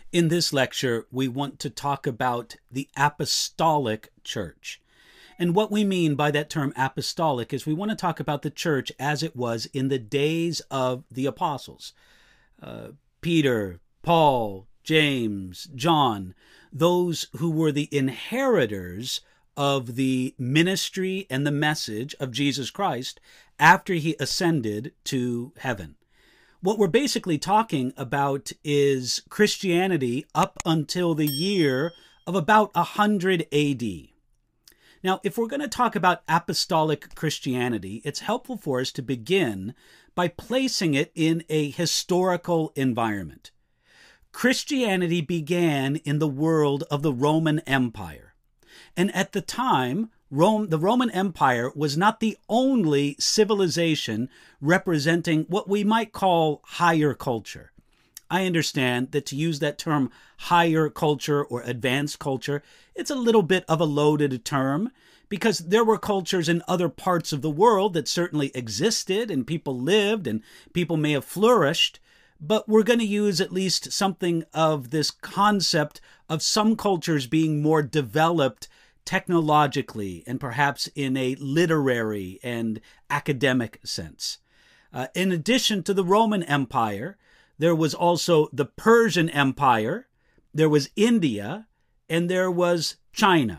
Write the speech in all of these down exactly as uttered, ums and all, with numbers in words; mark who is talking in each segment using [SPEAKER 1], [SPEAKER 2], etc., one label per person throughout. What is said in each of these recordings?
[SPEAKER 1] In this lecture, we want to talk about the apostolic church. And what we mean by that term apostolic is we want to talk about the church as it was in the days of the apostles. Uh, Peter, Paul, James, John, those who were the inheritors of the ministry and the message of Jesus Christ after he ascended to heaven. What we're basically talking about is Christianity up until the year of about one hundred A D. Now, if we're going to talk about apostolic Christianity, it's helpful for us to begin by placing it in a historical environment. Christianity began in the world of the Roman Empire. And at the time, Rome, the Roman Empire was not the only civilization representing what we might call higher culture. I understand that to use that term higher culture or advanced culture, it's a little bit of a loaded term because there were cultures in other parts of the world that certainly existed and people lived and people may have flourished, but we're going to use at least something of this concept of some cultures being more developed technologically and perhaps in a literary and academic sense. Uh, in addition to the Roman Empire, there was also the Persian Empire, there was India, and there was China.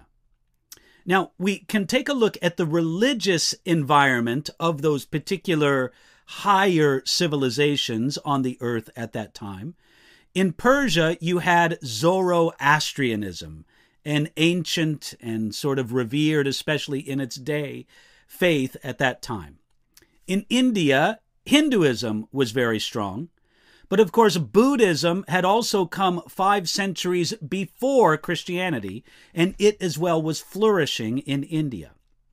[SPEAKER 1] Now, we can take a look at the religious environment of those particular higher civilizations on the earth at that time. In Persia, you had Zoroastrianism, an ancient and sort of revered, especially in its day, faith at that time. In India, Hinduism was very strong. But of course, Buddhism had also come five centuries before Christianity, and it as well was flourishing in India.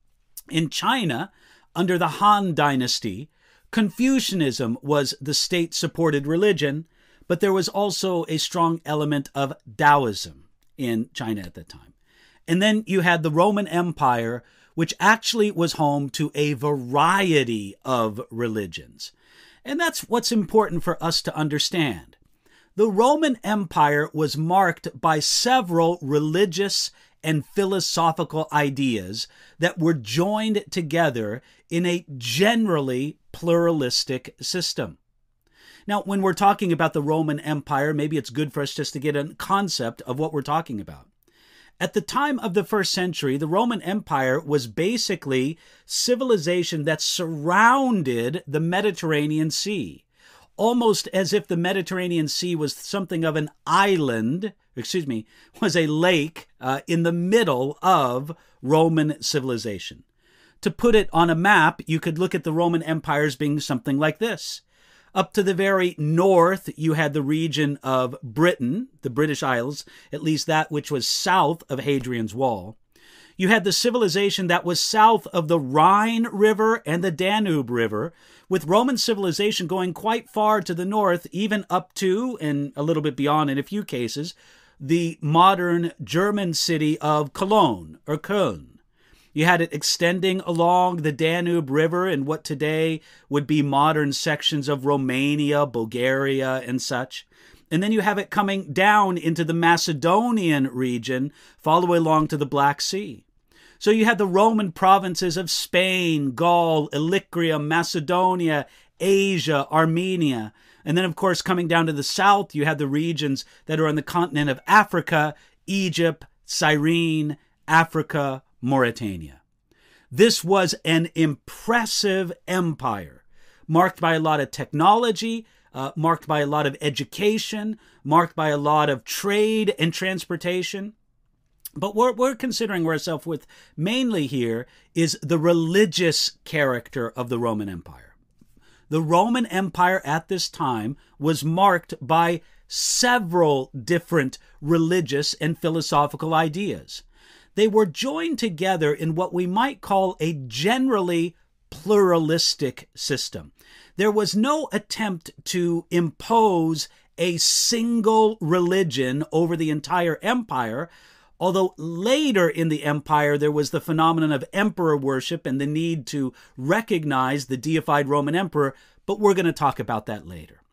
[SPEAKER 1] In China, under the Han Dynasty, Confucianism was the state-supported religion, but there was also a strong element of Taoism in China at that time. And then you had the Roman Empire, which actually was home to a variety of religions. And that's what's important for us to understand. The Roman Empire was marked by several religious and philosophical ideas that were joined together in a generally pluralistic system. Now, when we're talking about the Roman Empire, maybe it's good for us just to get a concept of what we're talking about. At the time of the first century, the Roman Empire was basically civilization that surrounded the Mediterranean Sea, almost as if the Mediterranean Sea was something of an island, excuse me, was a lake uh, in the middle of Roman civilization. To put it on a map, you could look at the Roman Empire as being something like this. Up to the very north, you had the region of Britain, the British Isles, at least that which was south of Hadrian's Wall. You had the civilization that was south of the Rhine River and the Danube River, with Roman civilization going quite far to the north, even up to, and a little bit beyond in a few cases, the modern German city of Cologne or Köln. You had it extending along the Danube River in what today would be modern sections of Romania, Bulgaria, and such. And then you have it coming down into the Macedonian region, following along to the Black Sea. So you had the Roman provinces of Spain, Gaul, Illyricum, Macedonia, Asia, Armenia. And then, of course, coming down to the south, you had the regions that are on the continent of Africa, Egypt, Cyrene, Africa, Mauritania. This was an impressive empire, marked by a lot of technology, uh, marked by a lot of education, marked by a lot of trade and transportation. But what we're considering ourselves with mainly here is the religious character of the Roman Empire. The Roman Empire at this time was marked by several different religious and philosophical ideas. They were joined together in what we might call a generally pluralistic system. There was no attempt to impose a single religion over the entire empire, although later in the empire there was the phenomenon of emperor worship and the need to recognize the deified Roman emperor, but we're going to talk about that later.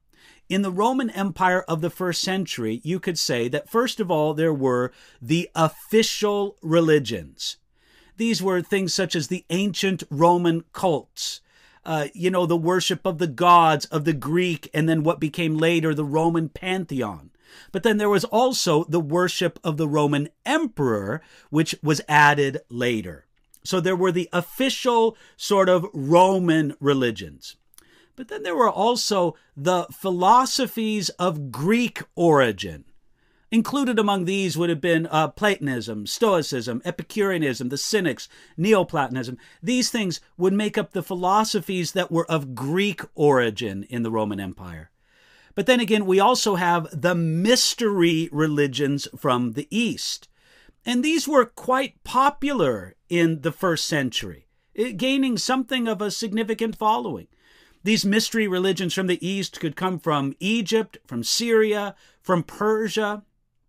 [SPEAKER 1] In the Roman Empire of the first century, you could say that first of all, there were the official religions. These were things such as the ancient Roman cults, uh, you know, the worship of the gods of the Greek, and then what became later the Roman pantheon. But then there was also the worship of the Roman emperor, which was added later. So there were the official sort of Roman religions. But then there were also the philosophies of Greek origin. Included among these would have been uh, Platonism, Stoicism, Epicureanism, the Cynics, Neoplatonism. These things would make up the philosophies that were of Greek origin in the Roman Empire. But then again, we also have the mystery religions from the East. And these were quite popular in the first century, gaining something of a significant following. These mystery religions from the East could come from Egypt, from Syria, from Persia,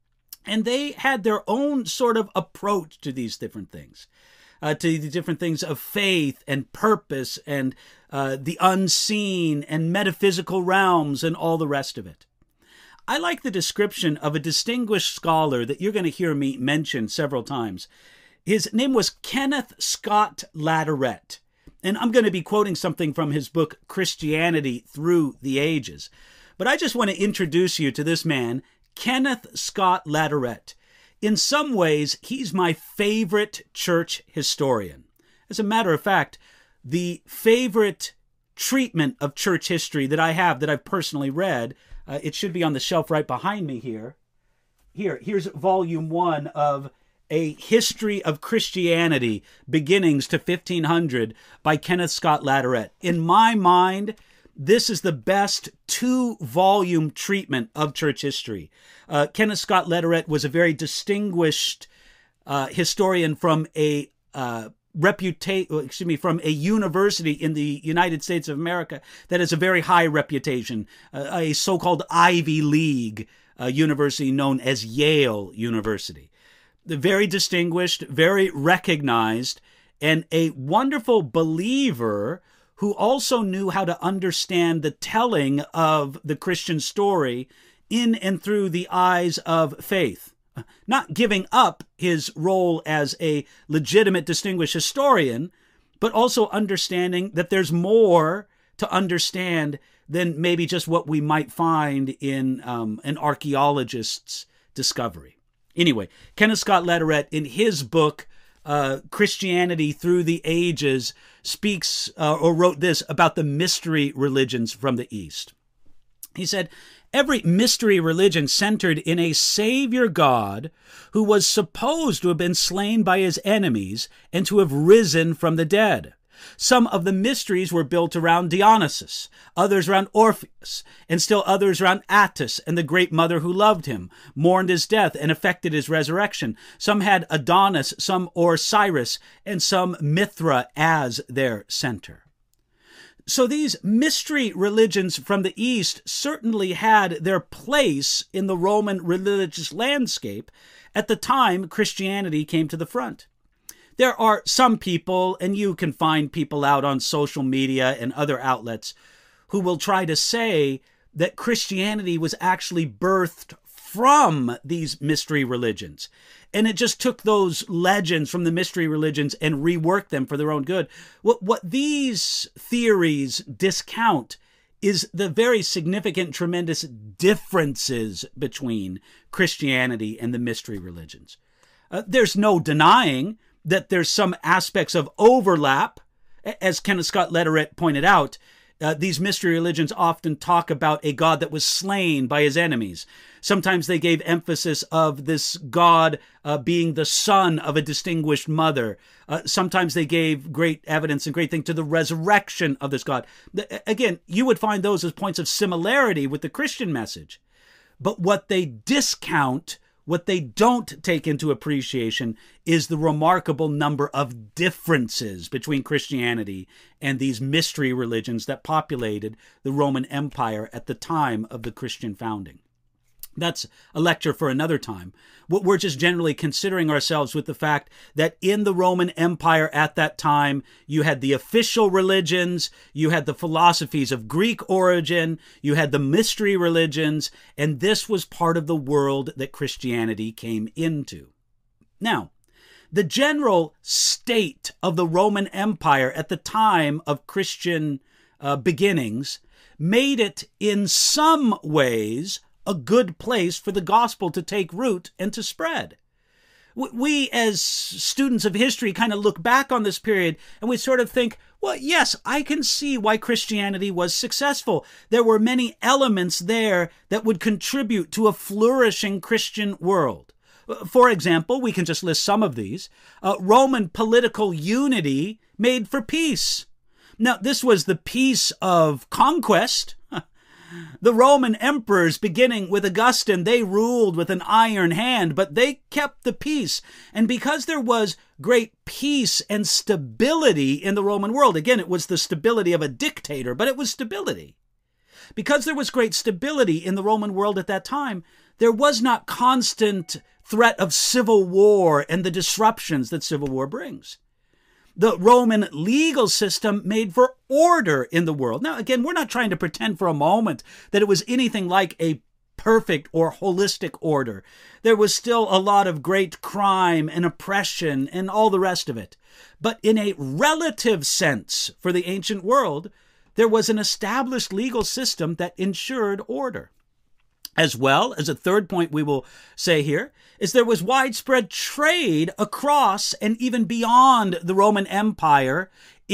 [SPEAKER 1] and they had their own sort of approach to these different things, uh, to the different things of faith and purpose and uh, the unseen and metaphysical realms and all the rest of it. I like the description of a distinguished scholar that you're going to hear me mention several times. His name was Kenneth Scott Latourette, and I'm going to be quoting something from his book, Christianity Through the Ages. But I just want to introduce you to this man, Kenneth Scott Latourette. In some ways, he's my favorite church historian. As a matter of fact, the favorite treatment of church history that I have, that I've personally read, uh, it should be on the shelf right behind me here. Here, here's volume one of A History of Christianity, Beginnings to fifteen hundred by Kenneth Scott Latourette. In my mind, this is the best two-volume treatment of church history. Uh, Kenneth Scott Latourette was a very distinguished uh, historian from a uh, reputation, excuse me, from a university in the United States of America that has a very high reputation, uh, a so-called Ivy League uh, university known as Yale University. Very distinguished, very recognized, and a wonderful believer who also knew how to understand the telling of the Christian story in and through the eyes of faith. Not giving up his role as a legitimate, distinguished historian, but also understanding that there's more to understand than maybe just what we might find in um, an archaeologist's discovery. Anyway, Kenneth Scott Latourette, in his book, uh, Christianity Through the Ages, speaks uh, or wrote this about the mystery religions from the East. He said, every mystery religion centered in a Savior God who was supposed to have been slain by his enemies and to have risen from the dead. Some of the mysteries were built around Dionysus, others around Orpheus, and still others around Attis and the great mother who loved him, mourned his death, and effected his resurrection. Some had Adonis, some Osiris, and some Mithra as their center. So these mystery religions from the East certainly had their place in the Roman religious landscape at the time Christianity came to the front. There are some people, and you can find people out on social media and other outlets, who will try to say that Christianity was actually birthed from these mystery religions. And it just took those legends from the mystery religions and reworked them for their own good. What, what these theories discount is the very significant, tremendous differences between Christianity and the mystery religions. Uh, there's no denying that there's some aspects of overlap. As Kenneth Scott Latourette pointed out, uh, these mystery religions often talk about a God that was slain by his enemies. Sometimes they gave emphasis of this God uh, being the son of a distinguished mother. Uh, sometimes they gave great evidence and great thing to the resurrection of this God. Again, you would find those as points of similarity with the Christian message. But what they discount, what they don't take into appreciation, is the remarkable number of differences between Christianity and these mystery religions that populated the Roman Empire at the time of the Christian founding. That's a lecture for another time. We're just generally considering ourselves with the fact that in the Roman Empire at that time, you had the official religions, you had the philosophies of Greek origin, you had the mystery religions, and this was part of the world that Christianity came into. Now, the general state of the Roman Empire at the time of Christian uh, beginnings made it in some ways a good place for the gospel to take root and to spread. We, as students of history, kind of look back on this period and we sort of think, well, yes, I can see why Christianity was successful. There were many elements there that would contribute to a flourishing Christian world. For example, we can just list some of these. Uh, Roman political unity made for peace. Now, this was the peace of conquest. The Roman emperors, beginning with Augustine, they ruled with an iron hand, but they kept the peace. And because there was great peace and stability in the Roman world, again, it was the stability of a dictator, but it was stability. Because there was great stability in the Roman world at that time, there was not constant threat of civil war and the disruptions that civil war brings. The Roman legal system made for order in the world. Now, again, we're not trying to pretend for a moment that it was anything like a perfect or holistic order. There was still a lot of great crime and oppression and all the rest of it. But in a relative sense for the ancient world, there was an established legal system that ensured order. As well as a third point we will say here is there was widespread trade across and even beyond the Roman Empire,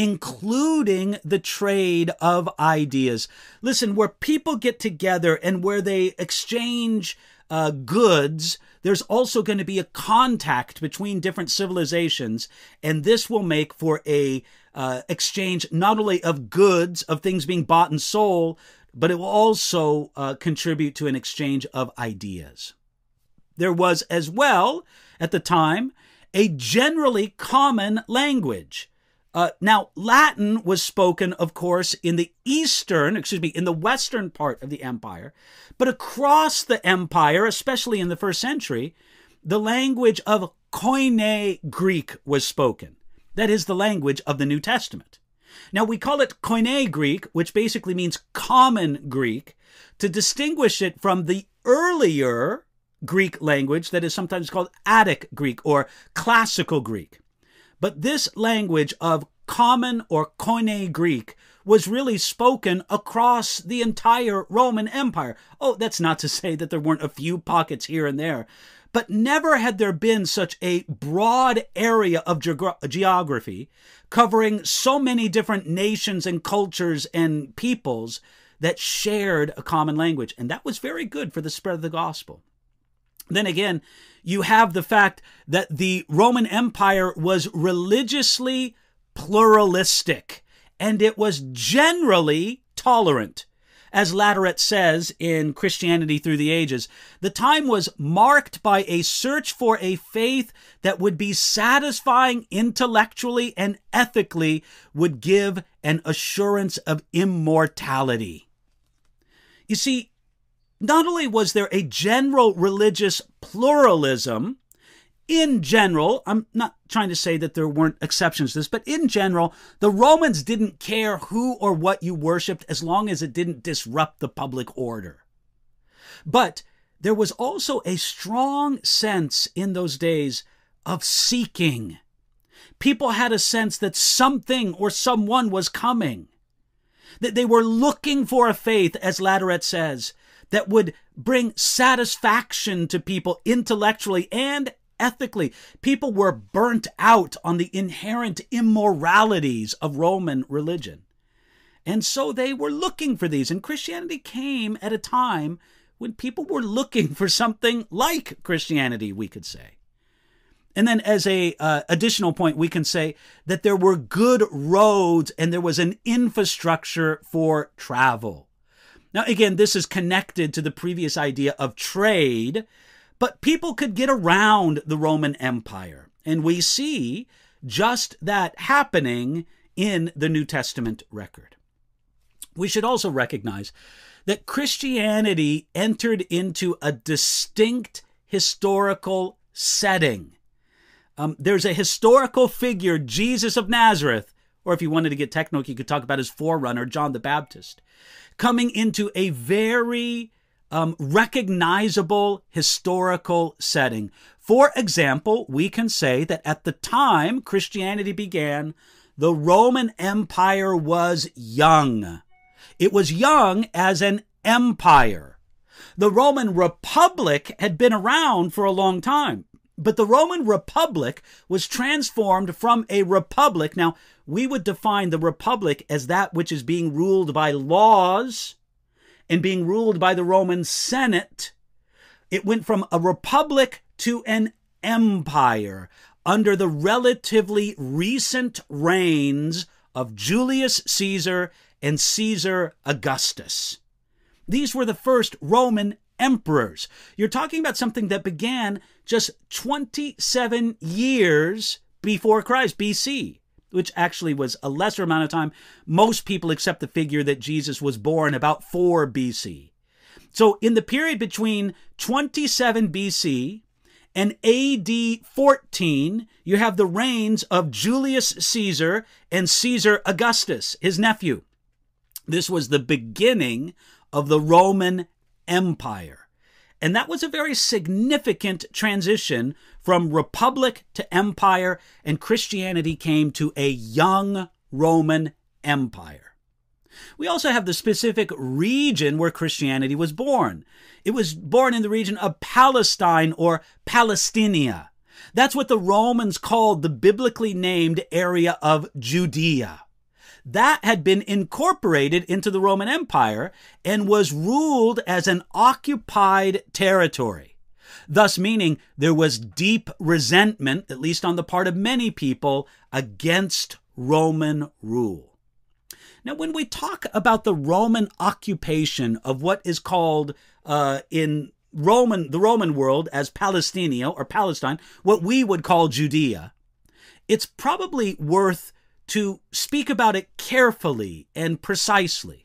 [SPEAKER 1] including the trade of ideas. Listen, where people get together and where they exchange uh, goods, there's also going to be a contact between different civilizations, and this will make for a uh, exchange not only of goods, of things being bought and sold, but it will also uh, contribute to an exchange of ideas. There was as well, at the time, a generally common language. Uh, now, Latin was spoken, of course, in the eastern, excuse me, in the western part of the empire, but across the empire, especially in the first century, the language of Koine Greek was spoken. That is the language of the New Testament. Now, we call it Koine Greek, which basically means common Greek, to distinguish it from the earlier Greek language that is sometimes called Attic Greek or Classical Greek. But this language of common or Koine Greek was really spoken across the entire Roman Empire. Oh, that's not to say that there weren't a few pockets here and there, but never had there been such a broad area of ge- geography covering so many different nations and cultures and peoples that shared a common language. And that was very good for the spread of the gospel. Then again, you have the fact that the Roman Empire was religiously pluralistic, and it was generally tolerant. As Latourette says in Christianity Through the Ages, the time was marked by a search for a faith that would be satisfying intellectually and ethically, would give an assurance of immortality. You see, not only was there a general religious pluralism, in general, I'm not trying to say that there weren't exceptions to this, but in general, the Romans didn't care who or what you worshiped as long as it didn't disrupt the public order. But there was also a strong sense in those days of seeking. People had a sense that something or someone was coming, that they were looking for a faith, as Latourette says, that would bring satisfaction to people intellectually and ethically. People were burnt out on the inherent immoralities of Roman religion. And so they were looking for these. And Christianity came at a time when people were looking for something like Christianity, we could say. And then as a uh, additional point, we can say that there were good roads and there was an infrastructure for travel. Now, again, this is connected to the previous idea of trade, but people could get around the Roman Empire. And we see just that happening in the New Testament record. We should also recognize that Christianity entered into a distinct historical setting. Um, there's a historical figure, Jesus of Nazareth, or if you wanted to get technical, you could talk about his forerunner, John the Baptist, coming into a very um, recognizable historical setting. For example, we can say that at the time Christianity began, the Roman Empire was young. It was young as an empire. The Roman Republic had been around for a long time, but the Roman Republic was transformed from a republic. Now, we would define the republic as that which is being ruled by laws and being ruled by the Roman Senate. It went from a republic to an empire under the relatively recent reigns of Julius Caesar and Caesar Augustus. These were the first Roman emperors. You're talking about something that began just twenty-seven years before Christ, B C, which actually was a lesser amount of time. Most people accept the figure that Jesus was born about four B C. So in the period between twenty-seven B C and A D fourteen, you have the reigns of Julius Caesar and Caesar Augustus, his nephew. This was the beginning of the Roman Empire. And that was a very significant transition from republic to empire, and Christianity came to a young Roman Empire. We also have the specific region where Christianity was born. It was born in the region of Palestine or Palestinia. That's what the Romans called the biblically named area of Judea. That had been incorporated into the Roman Empire and was ruled as an occupied territory, thus meaning there was deep resentment, at least on the part of many people, against Roman rule. Now, when we talk about the Roman occupation of what is called uh, in Roman, the Roman world as Palestinia or Palestine, what we would call Judea, it's probably worth to speak about it carefully and precisely.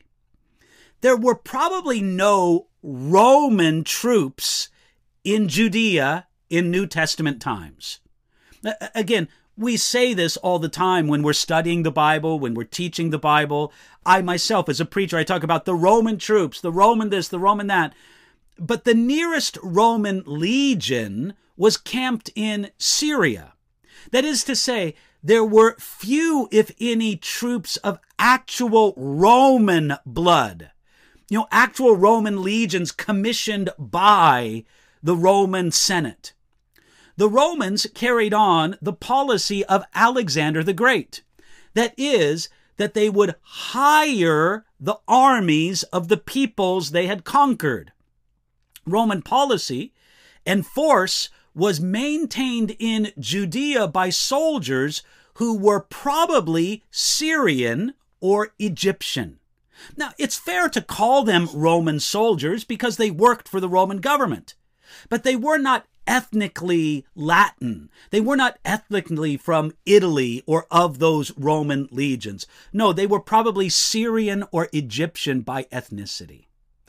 [SPEAKER 1] There were probably no Roman troops in Judea in New Testament times. Again, we say this all the time when we're studying the Bible, when we're teaching the Bible. I myself, as a preacher, I talk about the Roman troops, the Roman this, the Roman that. But the nearest Roman legion was camped in Syria. That is to say, there were few, if any, troops of actual Roman blood. You know, actual Roman legions commissioned by the Roman Senate. The Romans carried on the policy of Alexander the Great. That is, that they would hire the armies of the peoples they had conquered. Roman policy and force was maintained in Judea by soldiers who were probably Syrian or Egyptian. Now, it's fair to call them Roman soldiers because they worked for the Roman government, but they were not ethnically Latin. They were not ethnically from Italy or of those Roman legions. No, they were probably Syrian or Egyptian by ethnicity.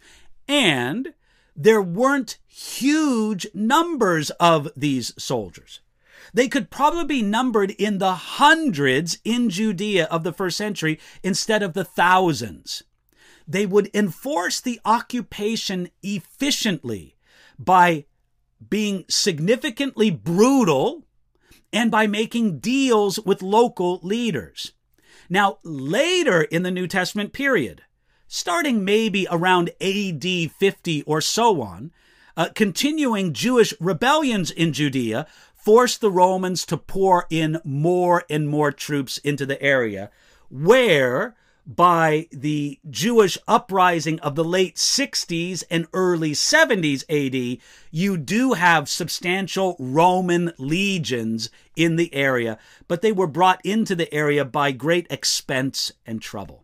[SPEAKER 1] And there weren't huge numbers of these soldiers. They could probably be numbered in the hundreds in Judea of the first century instead of the thousands. They would enforce the occupation efficiently by being significantly brutal and by making deals with local leaders. Now, later in the New Testament period, starting maybe around A D fifty or so on, uh, continuing Jewish rebellions in Judea forced the Romans to pour in more and more troops into the area, where by the Jewish uprising of the late sixties and early seventies A D, you do have substantial Roman legions in the area, but they were brought into the area by great expense and trouble.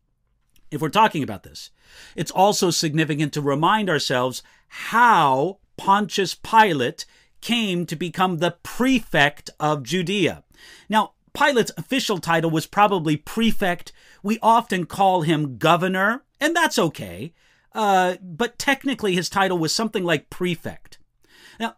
[SPEAKER 1] If we're talking about this, it's also significant to remind ourselves how Pontius Pilate came to become the prefect of Judea. Now, Pilate's official title was probably prefect. We often call him governor, and that's okay. uh, but technically his title was something like prefect. Now,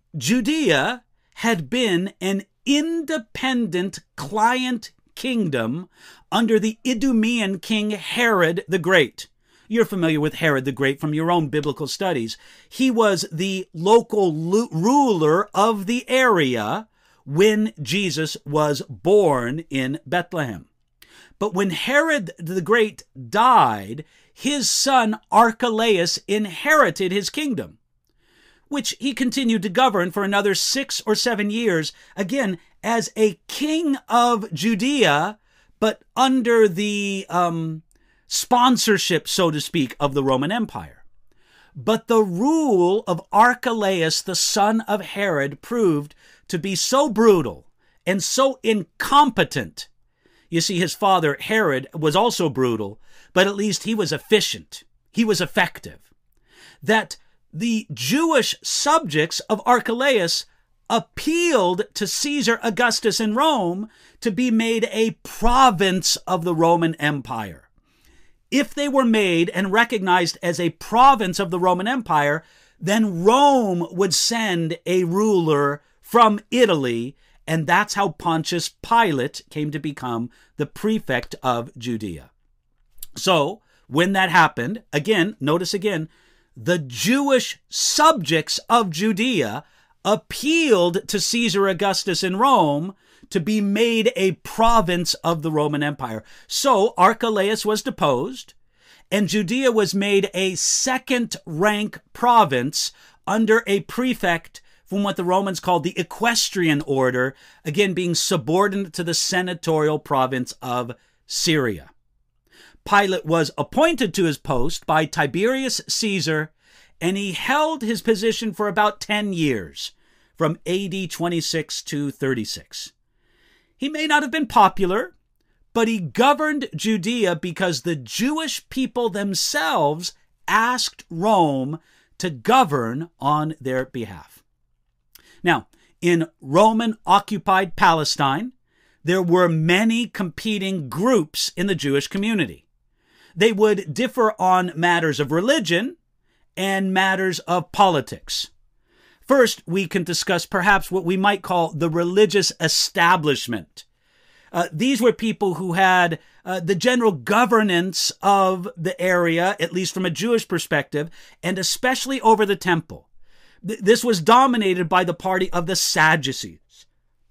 [SPEAKER 1] Judea had been an independent client kingdom under the Idumean king Herod the Great. You're familiar with Herod the Great from your own biblical studies. He was the local lo- ruler of the area when Jesus was born in Bethlehem. But when Herod the Great died, his son Archelaus inherited his kingdom, which he continued to govern for another six or seven years, again, as a king of Judea, but under the um, sponsorship, so to speak, of the Roman Empire. But the rule of Archelaus, the son of Herod, proved to be so brutal and so incompetent. You see, his father, Herod, was also brutal, but at least he was efficient. He was effective. That the Jewish subjects of Archelaus appealed to Caesar Augustus in Rome to be made a province of the Roman Empire. If they were made and recognized as a province of the Roman Empire, then Rome would send a ruler from Italy, and that's how Pontius Pilate came to become the prefect of Judea. So, when that happened, again, notice again, the Jewish subjects of Judea appealed to Caesar Augustus in Rome to be made a province of the Roman Empire. So Archelaus was deposed, and Judea was made a second-rank province under a prefect from what the Romans called the equestrian order, again being subordinate to the senatorial province of Syria. Pilate was appointed to his post by Tiberius Caesar, and he held his position for about ten years, from A D twenty-six to thirty-six. He may not have been popular, but he governed Judea because the Jewish people themselves asked Rome to govern on their behalf. Now, in Roman-occupied Palestine, there were many competing groups in the Jewish community. They would differ on matters of religion and matters of politics. First, we can discuss perhaps what we might call the religious establishment. Uh, these were people who had uh, the general governance of the area, at least from a Jewish perspective, and especially over the temple. Th- this was dominated by the party of the Sadducees.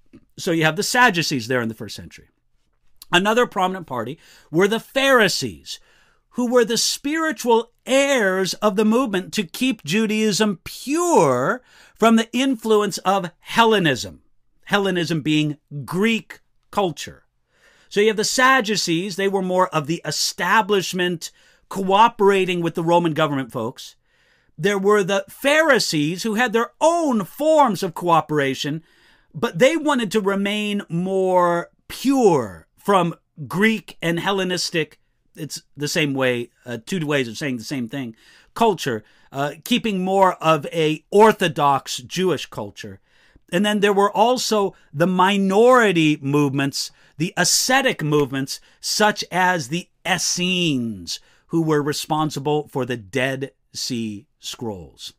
[SPEAKER 1] So you have the Sadducees there in the first century. Another prominent party were the Pharisees, who were the spiritual heirs of the movement to keep Judaism pure from the influence of Hellenism. Hellenism being Greek culture. So you have the Sadducees. They were more of the establishment cooperating with the Roman government folks. There were the Pharisees who had their own forms of cooperation, but they wanted to remain more pure from Greek and Hellenistic, it's the same way, uh, two ways of saying the same thing, culture, uh, keeping more of a Orthodox Jewish culture. And then there were also the minority movements, the ascetic movements, such as the Essenes, who were responsible for the Dead Sea Scrolls.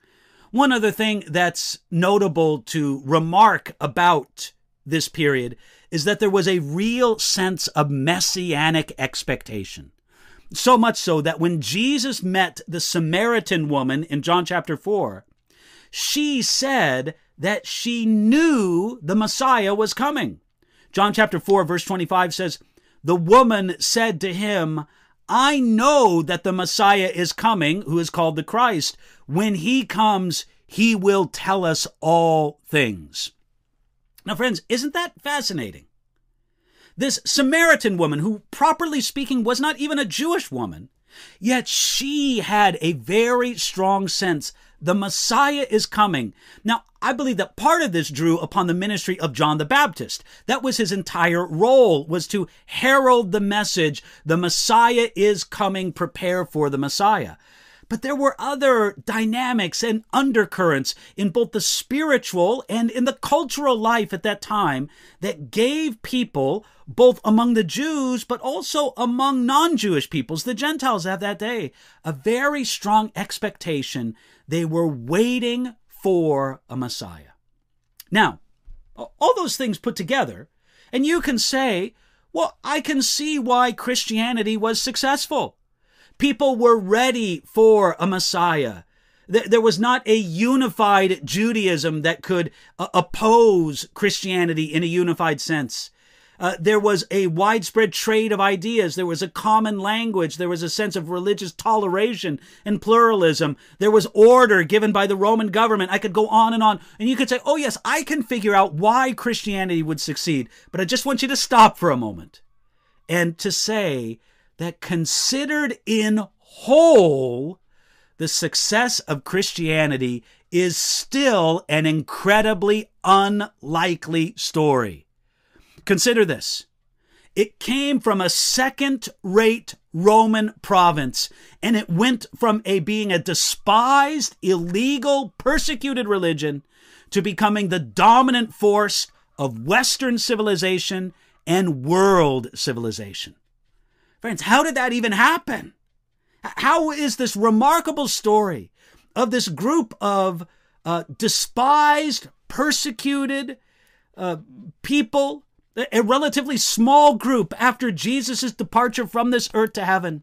[SPEAKER 1] One other thing that's notable to remark about this period is that there was a real sense of messianic expectation. So much so that when Jesus met the Samaritan woman in John chapter four, she said that she knew the Messiah was coming. John chapter four, verse twenty-five says, "The woman said to him, I know that the Messiah is coming, who is called the Christ. When he comes, he will tell us all things." Now, friends, isn't that fascinating? This Samaritan woman, who properly speaking was not even a Jewish woman, yet she had a very strong sense the Messiah is coming. Now, I believe that part of this drew upon the ministry of John the Baptist. That was his entire role, was to herald the message, the Messiah is coming, prepare for the Messiah. But there were other dynamics and undercurrents in both the spiritual and in the cultural life at that time that gave people, both among the Jews, but also among non-Jewish peoples, the Gentiles of that day, a very strong expectation. They were waiting for a Messiah. Now, all those things put together, and you can say, well, I can see why Christianity was successful. People were ready for a Messiah. There was not a unified Judaism that could uh, oppose Christianity in a unified sense. Uh, there was a widespread trade of ideas. There was a common language. There was a sense of religious toleration and pluralism. There was order given by the Roman government. I could go on and on. And you could say, oh yes, I can figure out why Christianity would succeed. But I just want you to stop for a moment and to say that considered in whole, the success of Christianity is still an incredibly unlikely story. Consider this. It came from a second-rate Roman province, and it went from a being a despised, illegal, persecuted religion to becoming the dominant force of Western civilization and world civilization. Friends, how did that even happen? How is this remarkable story of this group of uh, despised, persecuted uh, people, a relatively small group after Jesus' departure from this earth to heaven,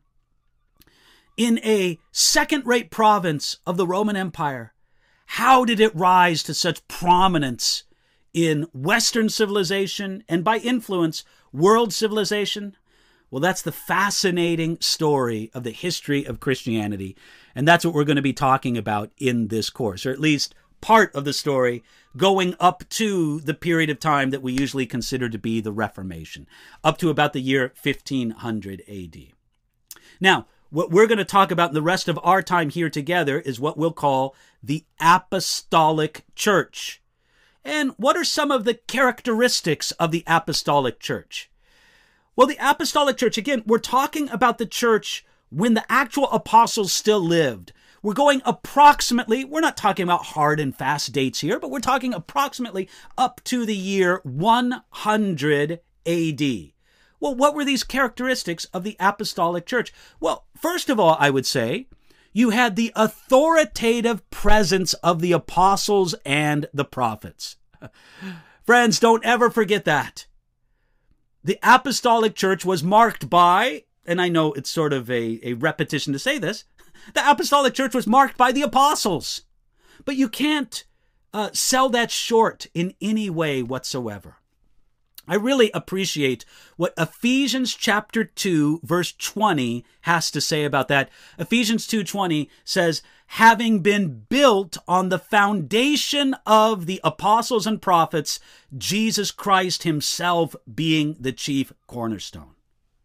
[SPEAKER 1] in a second-rate province of the Roman Empire, how did it rise to such prominence in Western civilization and by influence, world civilization? Well, that's the fascinating story of the history of Christianity. And that's what we're going to be talking about in this course, or at least part of the story going up to the period of time that we usually consider to be the Reformation, up to about the year fifteen hundred A D. Now, what we're going to talk about in the rest of our time here together is what we'll call the Apostolic Church. And what are some of the characteristics of the Apostolic Church? Well, the Apostolic Church, again, we're talking about the church when the actual apostles still lived. We're going approximately, we're not talking about hard and fast dates here, but we're talking approximately up to the year one hundred A D. Well, what were these characteristics of the Apostolic Church? Well, first of all, I would say you had the authoritative presence of the apostles and the prophets. Friends, don't ever forget that. The Apostolic Church was marked by, and I know it's sort of a, a repetition to say this, the Apostolic Church was marked by the apostles. But you can't uh, sell that short in any way whatsoever. I really appreciate what Ephesians chapter two, verse twenty has to say about that. Ephesians two twenty says, having been built on the foundation of the apostles and prophets, Jesus Christ himself being the chief cornerstone.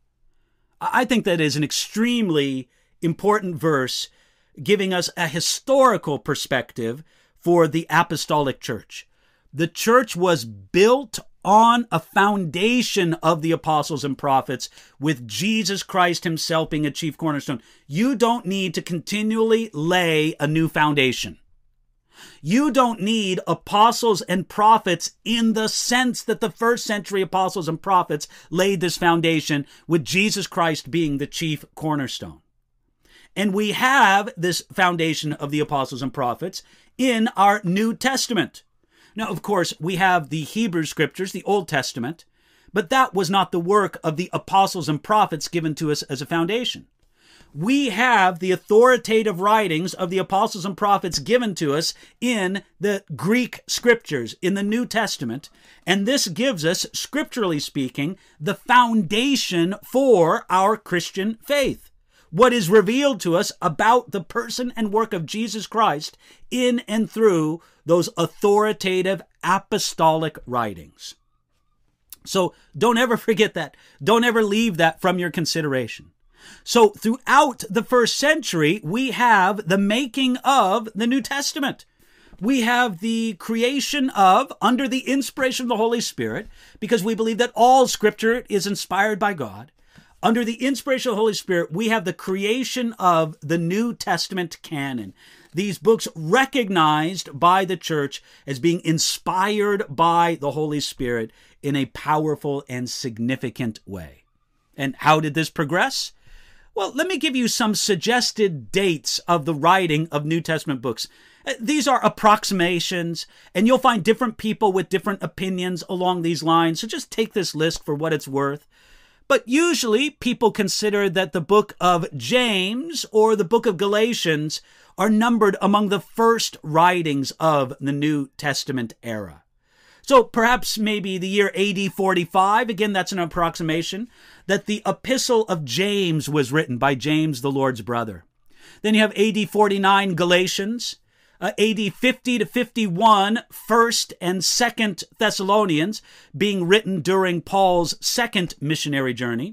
[SPEAKER 1] I think that is an extremely important verse, giving us a historical perspective for the Apostolic Church. The church was built on a foundation of the apostles and prophets, with Jesus Christ himself being a chief cornerstone. You don't need to continually lay a new foundation. You don't need apostles and prophets in the sense that the first century apostles and prophets laid this foundation, with Jesus Christ being the chief cornerstone. And we have this foundation of the apostles and prophets in our New Testament. Now, of course, we have the Hebrew Scriptures, the Old Testament, but that was not the work of the apostles and prophets given to us as a foundation. We have the authoritative writings of the apostles and prophets given to us in the Greek Scriptures, in the New Testament, and this gives us, scripturally speaking, the foundation for our Christian faith. What is revealed to us about the person and work of Jesus Christ in and through those authoritative apostolic writings. So don't ever forget that. Don't ever leave that from your consideration. So throughout the first century, we have the making of the New Testament. We have the creation of, under the inspiration of the Holy Spirit, because we believe that all Scripture is inspired by God, Under the inspiration of the Holy Spirit, we have the creation of the New Testament canon. These books recognized by the church as being inspired by the Holy Spirit in a powerful and significant way. And how did this progress? Well, let me give you some suggested dates of the writing of New Testament books. These are approximations, and you'll find different people with different opinions along these lines. So just take this list for what it's worth. But usually people consider that the book of James or the book of Galatians are numbered among the first writings of the New Testament era. So perhaps maybe the year A D forty-five, again, that's an approximation, that the epistle of James was written by James, the Lord's brother. Then you have A D forty-nine, Galatians, uh, A D fifty to fifty-one, First and Second Thessalonians, being written during Paul's second missionary journey.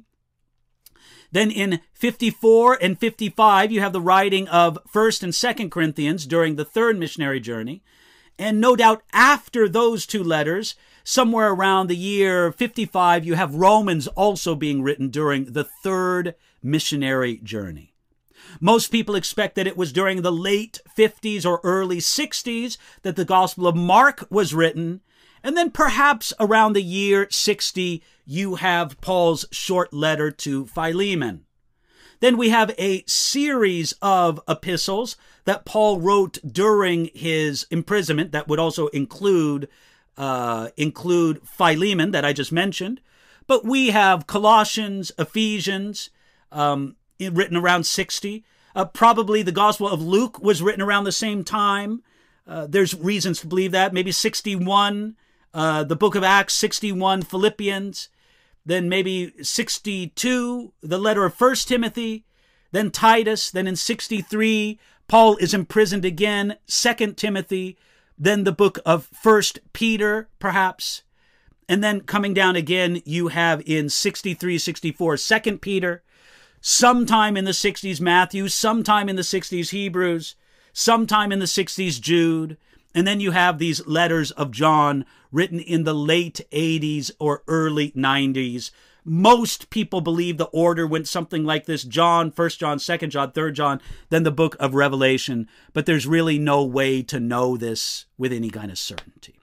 [SPEAKER 1] Then in fifty-four and fifty-five, you have the writing of First and Second Corinthians during the third missionary journey. And no doubt after those two letters, somewhere around the year fifty-five, you have Romans also being written during the third missionary journey. Most people expect that it was during the late fifties or early sixties that the Gospel of Mark was written. And then perhaps around the year sixty, you have Paul's short letter to Philemon. Then we have a series of epistles that Paul wrote during his imprisonment that would also include uh, include Philemon that I just mentioned. But we have Colossians, Ephesians, um, written around sixty. Uh, probably the Gospel of Luke was written around the same time. Uh, there's reasons to believe that. Maybe sixty-one, uh, the book of Acts, sixty-one, Philippians. Then maybe sixty-two, the letter of First Timothy, then Titus, then in sixty-three, Paul is imprisoned again, Second Timothy, then the book of First Peter, perhaps. And then coming down again, you have in sixty-three, sixty-four, Second Peter, sometime in the sixties, Matthew, sometime in the sixties, Hebrews, sometime in the sixties, Jude. And then you have these letters of John written in the late eighties or early nineties. Most people believe the order went something like this: John, First John, Second John, Third John, then the book of Revelation. But there's really no way to know this with any kind of certainty.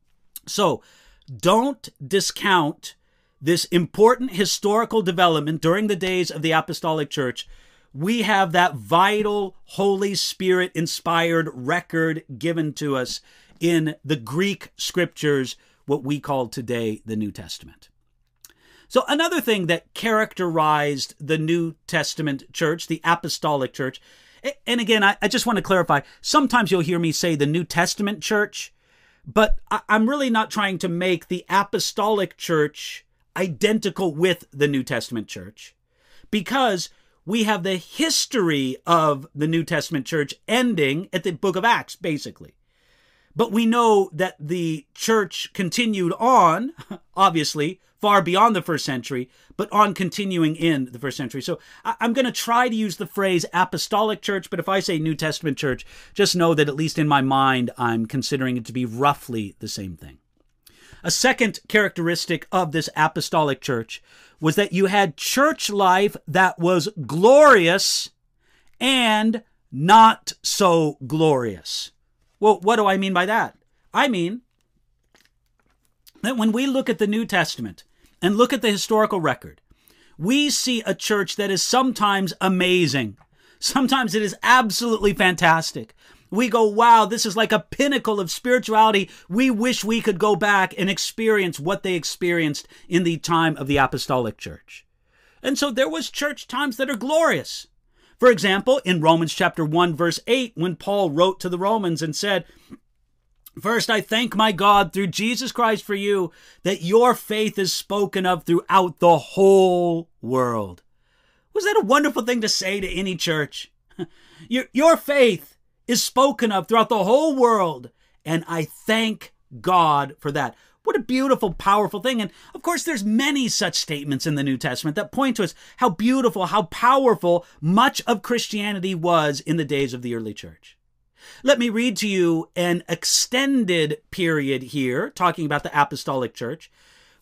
[SPEAKER 1] So don't discount this important historical development during the days of the Apostolic Church. We have that vital Holy Spirit-inspired record given to us in the Greek scriptures, what we call today the New Testament. So another thing that characterized the New Testament church, the Apostolic Church, and again, I, I just want to clarify, sometimes you'll hear me say the New Testament church, but I, I'm really not trying to make the Apostolic Church identical with the New Testament church, because we have the history of the New Testament church ending at the book of Acts, basically. But we know that the church continued on, obviously, far beyond the first century, but on continuing in the first century. So I'm going to try to use the phrase apostolic church, but if I say New Testament church, just know that at least in my mind, I'm considering it to be roughly the same thing. A second characteristic of this apostolic church was that you had church life that was glorious and not so glorious. Well, what do I mean by that? I mean that when we look at the New Testament and look at the historical record, we see a church that is sometimes amazing. Sometimes it is absolutely fantastic. We go, wow, this is like a pinnacle of spirituality. We wish we could go back and experience what they experienced in the time of the Apostolic Church. And so there was church times that are glorious. For example, in Romans chapter one, verse eight, when Paul wrote to the Romans and said, "First, I thank my God through Jesus Christ for you, that your faith is spoken of throughout the whole world." Was that a wonderful thing to say to any church? Your, your faith is spoken of throughout the whole world, and I thank God for that. What a beautiful, powerful thing. And of course, there's many such statements in the New Testament that point to us how beautiful, how powerful much of Christianity was in the days of the early church. Let me read to you an extended period here, talking about the Apostolic Church,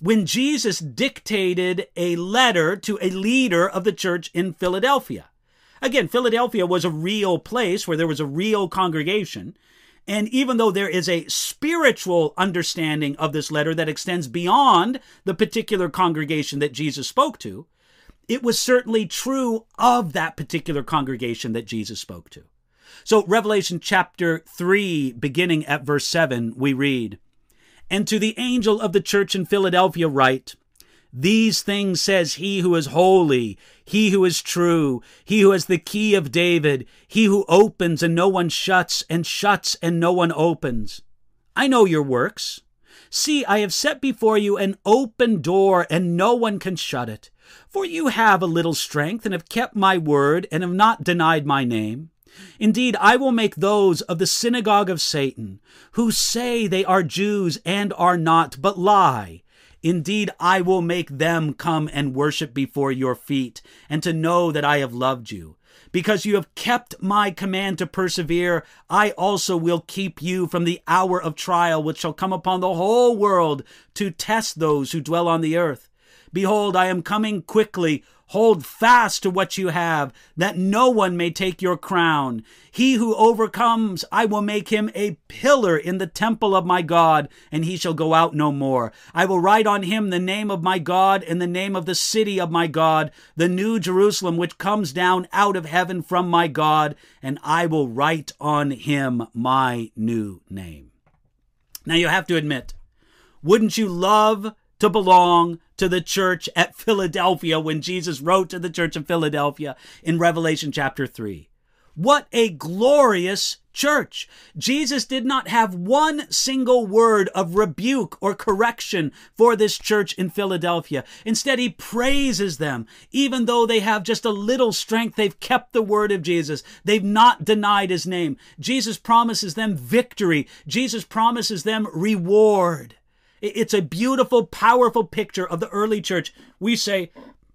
[SPEAKER 1] when Jesus dictated a letter to a leader of the church in Philadelphia. Again, Philadelphia was a real place where there was a real congregation. And even though there is a spiritual understanding of this letter that extends beyond the particular congregation that Jesus spoke to, it was certainly true of that particular congregation that Jesus spoke to. So Revelation chapter three, beginning at verse seven, we read, "And to the angel of the church in Philadelphia write, These things says he who is holy, he who is true, he who has the key of David, he who opens and no one shuts, and shuts and no one opens. I know your works. See, I have set before you an open door, and no one can shut it. For you have a little strength, and have kept my word, and have not denied my name. Indeed, I will make those of the synagogue of Satan, who say they are Jews and are not, but lie. Indeed, I will make them come and worship before your feet, and to know that I have loved you. Because you have kept my command to persevere, I also will keep you from the hour of trial which shall come upon the whole world to test those who dwell on the earth. Behold, I am coming quickly. Hold fast to what you have, that no one may take your crown. He who overcomes, I will make him a pillar in the temple of my God, and he shall go out no more. I will write on him the name of my God and the name of the city of my God, the new Jerusalem, which comes down out of heaven from my God, and I will write on him my new name." Now you have to admit, wouldn't you love to belong to the church at Philadelphia when Jesus wrote to the church of Philadelphia in Revelation chapter three? What a glorious church. Jesus did not have one single word of rebuke or correction for this church in Philadelphia. Instead, he praises them. Even though they have just a little strength, they've kept the word of Jesus. They've not denied his name. Jesus promises them victory. Jesus promises them reward. It's a beautiful, powerful picture of the early church. We say,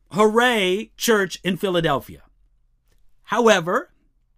[SPEAKER 1] hooray, church in Philadelphia. However,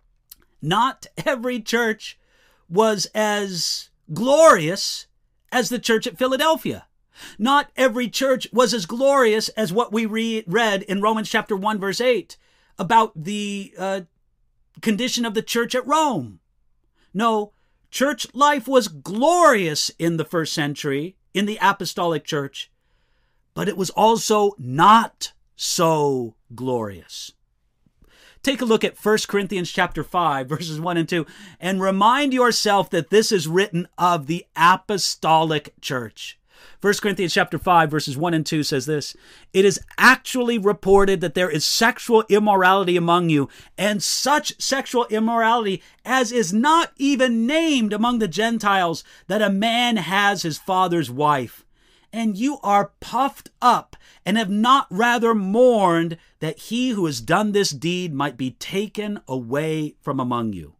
[SPEAKER 1] not every church was as glorious as the church at Philadelphia. Not every church was as glorious as what we re- read in Romans chapter one, verse eight, about the uh, condition of the church at Rome. No, church life was glorious in the first century, in the apostolic church, but it was also not so glorious. Take a look at First Corinthians chapter five, verses one and two, and remind yourself that this is written of the apostolic church. First Corinthians chapter five, verses one and two says this, "It is actually reported that there is sexual immorality among you, and such sexual immorality as is not even named among the Gentiles, that a man has his father's wife. And you are puffed up, and have not rather mourned that he who has done this deed might be taken away from among you."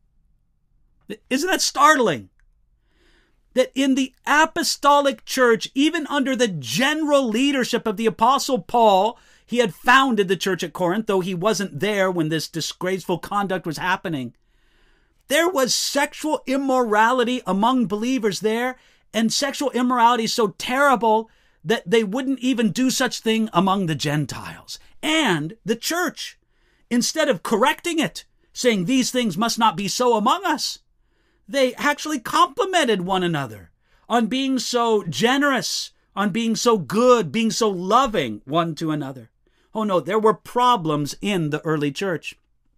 [SPEAKER 1] Isn't that startling? That in the apostolic church, even under the general leadership of the apostle Paul, he had founded the church at Corinth, though he wasn't there when this disgraceful conduct was happening. There was sexual immorality among believers there, and sexual immorality so terrible that they wouldn't even do such thing among the Gentiles. And the church, instead of correcting it, saying these things must not be so among us, they actually complimented one another on being so generous, on being so good, being so loving one to another. Oh no, there were problems in the early church.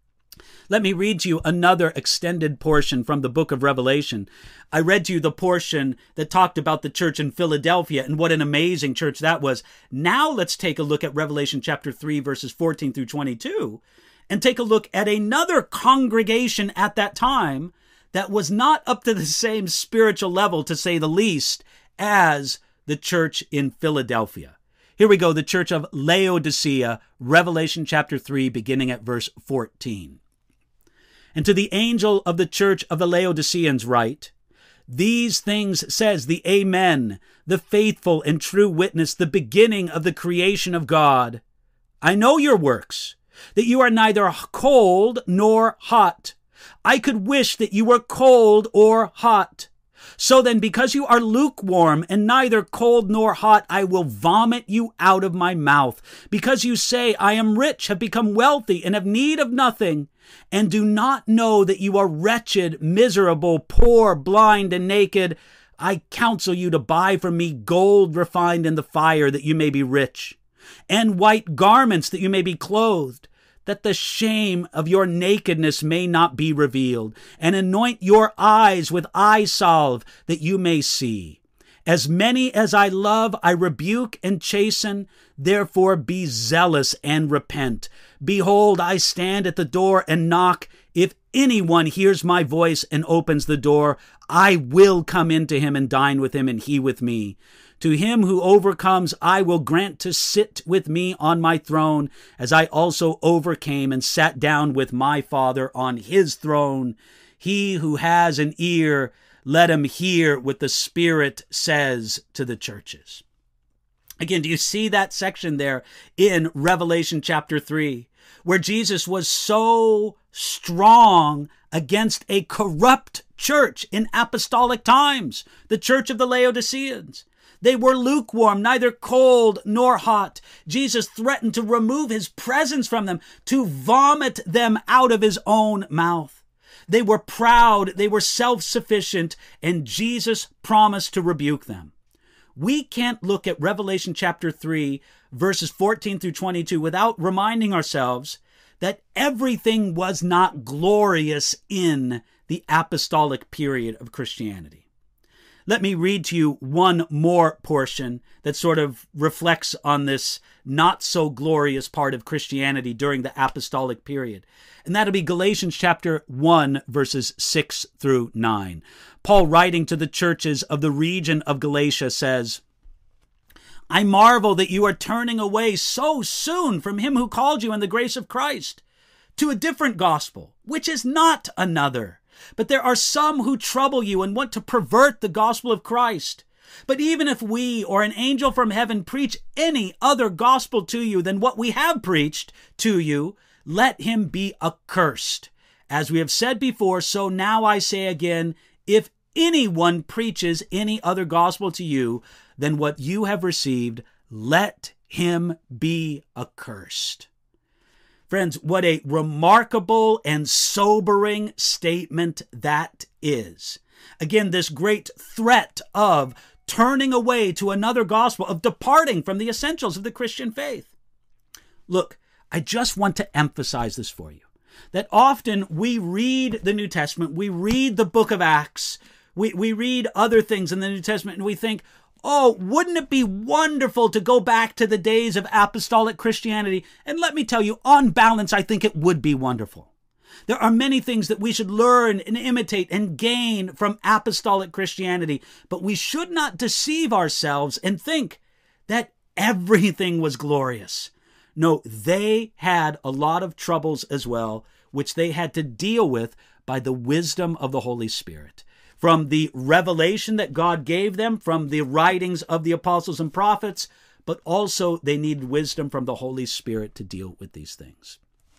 [SPEAKER 1] Let me read to you another extended portion from the book of Revelation. I read to you the portion that talked about the church in Philadelphia and what an amazing church that was. Now let's take a look at Revelation chapter three, verses fourteen through twenty-two, and take a look at another congregation at that time that was not up to the same spiritual level, to say the least, as the church in Philadelphia. Here we go, the church of Laodicea, Revelation chapter three, beginning at verse fourteen. "And to the angel of the church of the Laodiceans write, These things says the Amen, the faithful and true witness, the beginning of the creation of God. I know your works, that you are neither cold nor hot. I could wish that you were cold or hot. So then, because you are lukewarm and neither cold nor hot, I will vomit you out of my mouth. Because you say, I am rich, have become wealthy, and have need of nothing, and do not know that you are wretched, miserable, poor, blind, and naked, I counsel you to buy from me gold refined in the fire, that you may be rich, and white garments, that you may be clothed, that the shame of your nakedness may not be revealed, and anoint your eyes with eye salve, that you may see. As many as I love, I rebuke and chasten. Therefore be zealous and repent. Behold, I stand at the door and knock. If anyone hears my voice and opens the door, I will come into him and dine with him, and he with me. To him who overcomes, I will grant to sit with me on my throne, as I also overcame and sat down with my Father on his throne. He who has an ear, let him hear what the Spirit says to the churches. Again, do you see that section there in Revelation chapter three, where Jesus was so strong against a corrupt church in apostolic times, the church of the Laodiceans? They were lukewarm, neither cold nor hot. Jesus threatened to remove his presence from them, to vomit them out of his own mouth. They were proud, they were self-sufficient, and Jesus promised to rebuke them. We can't look at Revelation chapter three, verses fourteen through twenty-two, without reminding ourselves that everything was not glorious in the apostolic period of Christianity. Let me read to you one more portion that sort of reflects on this not so glorious part of Christianity during the apostolic period. And that'll be Galatians chapter one, verses six through nine. Paul, writing to the churches of the region of Galatia, says, I marvel that you are turning away so soon from him who called you in the grace of Christ to a different gospel, which is not another. But there are some who trouble you and want to pervert the gospel of Christ. But even if we or an angel from heaven preach any other gospel to you than what we have preached to you, let him be accursed. As we have said before, so now I say again, if anyone preaches any other gospel to you than what you have received, let him be accursed. Friends, what a remarkable and sobering statement that is. Again, this great threat of turning away to another gospel, of departing from the essentials of the Christian faith. Look, I just want to emphasize this for you, that often we read the New Testament, we read the book of Acts, we, we read other things in the New Testament, and we think, oh, wouldn't it be wonderful to go back to the days of apostolic Christianity? And let me tell you, on balance, I think it would be wonderful. There are many things that we should learn and imitate and gain from apostolic Christianity, but we should not deceive ourselves and think that everything was glorious. No, they had a lot of troubles as well, which they had to deal with by the wisdom of the Holy Spirit. From the revelation that God gave them, from the writings of the apostles and prophets, but also they needed wisdom from the Holy Spirit to deal with these things.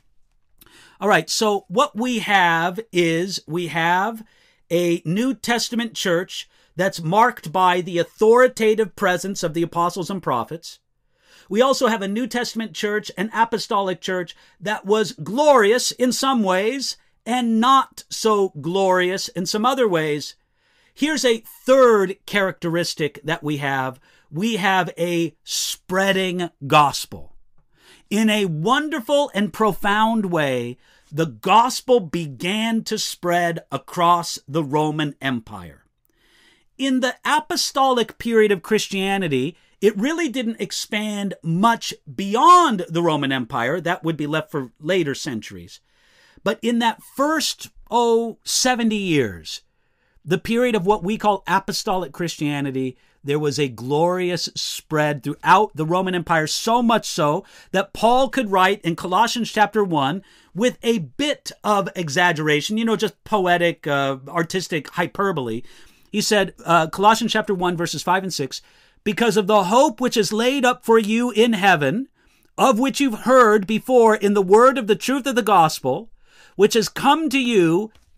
[SPEAKER 1] All right, so what we have is we have a New Testament church that's marked by the authoritative presence of the apostles and prophets. We also have a New Testament church, an apostolic church, that was glorious in some ways and not so glorious in some other ways. Here's a third characteristic that we have. We have a spreading gospel. In a wonderful and profound way, the gospel began to spread across the Roman Empire. In the apostolic period of Christianity, it really didn't expand much beyond the Roman Empire. That would be left for later centuries. But in that first, oh, seventy years, the period of what we call apostolic Christianity, there was a glorious spread throughout the Roman Empire, so much so that Paul could write in Colossians chapter one with a bit of exaggeration, you know, just poetic, uh, artistic hyperbole. He said, uh, Colossians chapter one, verses five and six, because of the hope which is laid up for you in heaven, of which you've heard before in the word of the truth of the gospel, which has come to you,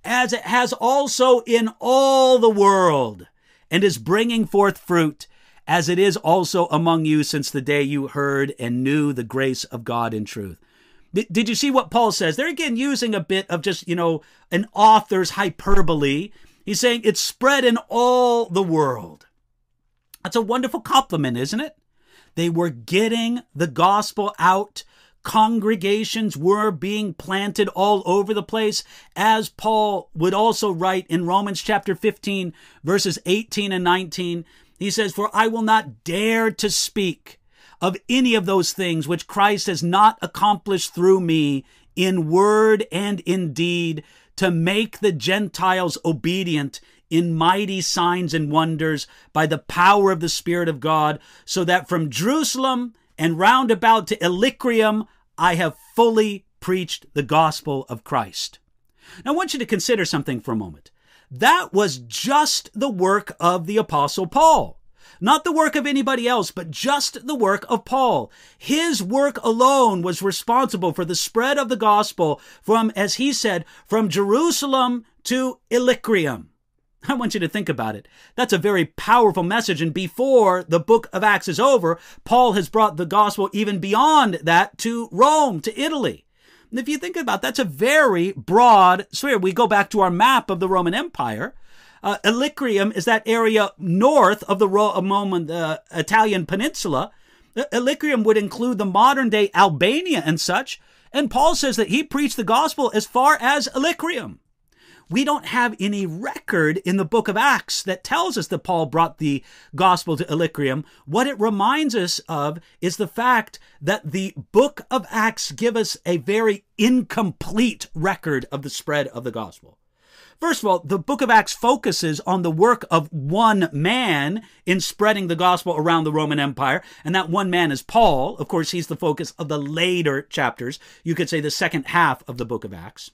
[SPEAKER 1] as it has also in all the world, and is bringing forth fruit, as it is also among you since the day you heard and knew the grace of God in truth. Did you see what Paul says? They're again using a bit of just, you know, an author's hyperbole. He's saying it's spread in all the world. That's a wonderful compliment, isn't it? They were getting the gospel out. Congregations were being planted all over the place, as Paul would also write in Romans chapter fifteen, verses eighteen and nineteen. He says, "For I will not dare to speak of any of those things which Christ has not accomplished through me in word and in deed, to make the Gentiles obedient in mighty signs and wonders by the power of the Spirit of God, so that from Jerusalem and round about to Illyricum I have fully preached the gospel of Christ." Now I want you to consider something for a moment. That was just the work of the Apostle Paul. Not the work of anybody else, but just the work of Paul. His work alone was responsible for the spread of the gospel from, as he said, from Jerusalem to Illyricum. I want you to think about it. That's a very powerful message. And before the book of Acts is over, Paul has brought the gospel even beyond that to Rome, to Italy. And if you think about it, that's a very broad sphere. We go back to our map of the Roman Empire. Uh, Illyricum is that area north of the Roman uh, Italian peninsula. Illyricum would include the modern day Albania and such. And Paul says that he preached the gospel as far as Illyricum. We don't have any record in the book of Acts that tells us that Paul brought the gospel to Illyricum. What it reminds us of is the fact that the book of Acts gives us a very incomplete record of the spread of the gospel. First of all, the book of Acts focuses on the work of one man in spreading the gospel around the Roman Empire, and that one man is Paul. Of course, he's the focus of the later chapters. You could say the second half of the book of Acts.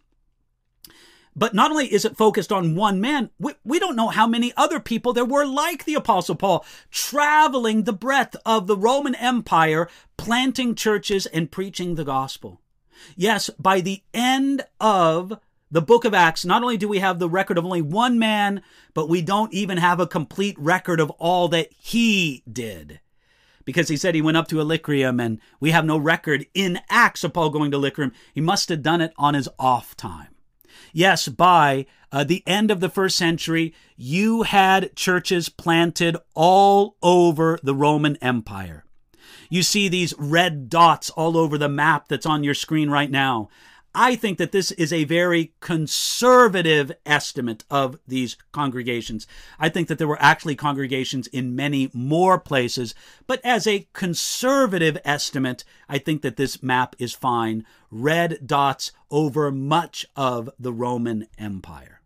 [SPEAKER 1] But not only is it focused on one man, we, we don't know how many other people there were like the Apostle Paul, traveling the breadth of the Roman Empire, planting churches and preaching the gospel. Yes, by the end of the book of Acts, not only do we have the record of only one man, but we don't even have a complete record of all that he did. Because he said he went up to Illyricum, and we have no record in Acts of Paul going to Illyricum. He must have done it on his off time. Yes, by uh, the end of the first century, you had churches planted all over the Roman Empire. You see these red dots all over the map that's on your screen right now. I think that this is a very conservative estimate of these congregations. I think that there were actually congregations in many more places, but as a conservative estimate, I think that this map is fine. Red dots over much of the Roman Empire.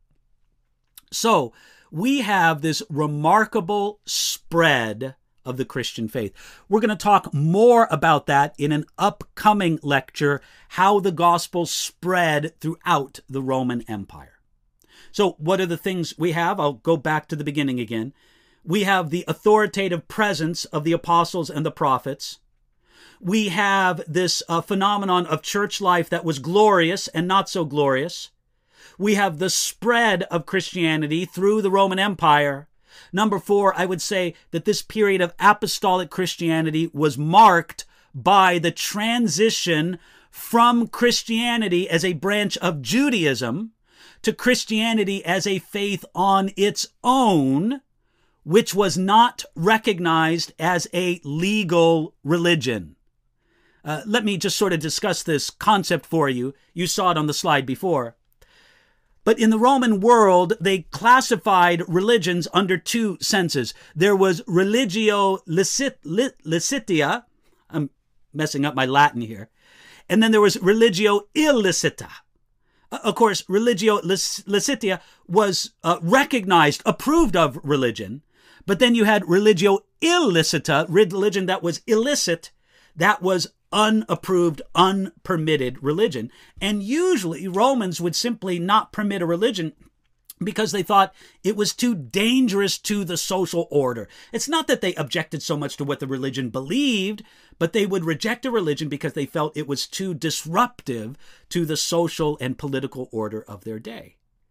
[SPEAKER 1] So we have this remarkable spread of the Christian faith. We're going to talk more about that in an upcoming lecture, how the gospel spread throughout the Roman Empire. So what are the things we have? I'll go back to the beginning again. We have the authoritative presence of the apostles and the prophets. We have this uh, phenomenon of church life that was glorious and not so glorious. We have the spread of Christianity through the Roman Empire. Number four, I would say that this period of apostolic Christianity was marked by the transition from Christianity as a branch of Judaism to Christianity as a faith on its own, which was not recognized as a legal religion. Uh, let me just sort of discuss this concept for you. You saw it on the slide before. But in the Roman world, they classified religions under two senses. There was religio licit, licitia. I'm messing up my Latin here. And then there was religio illicita. Of course, religio licitia was uh, recognized, approved of religion. But then you had religio illicita, religion that was illicit, that was unapproved, unpermitted religion. And usually Romans would simply not permit a religion because they thought it was too dangerous to the social order. It's not that they objected so much to what the religion believed, but they would reject a religion because they felt it was too disruptive to the social and political order of their day.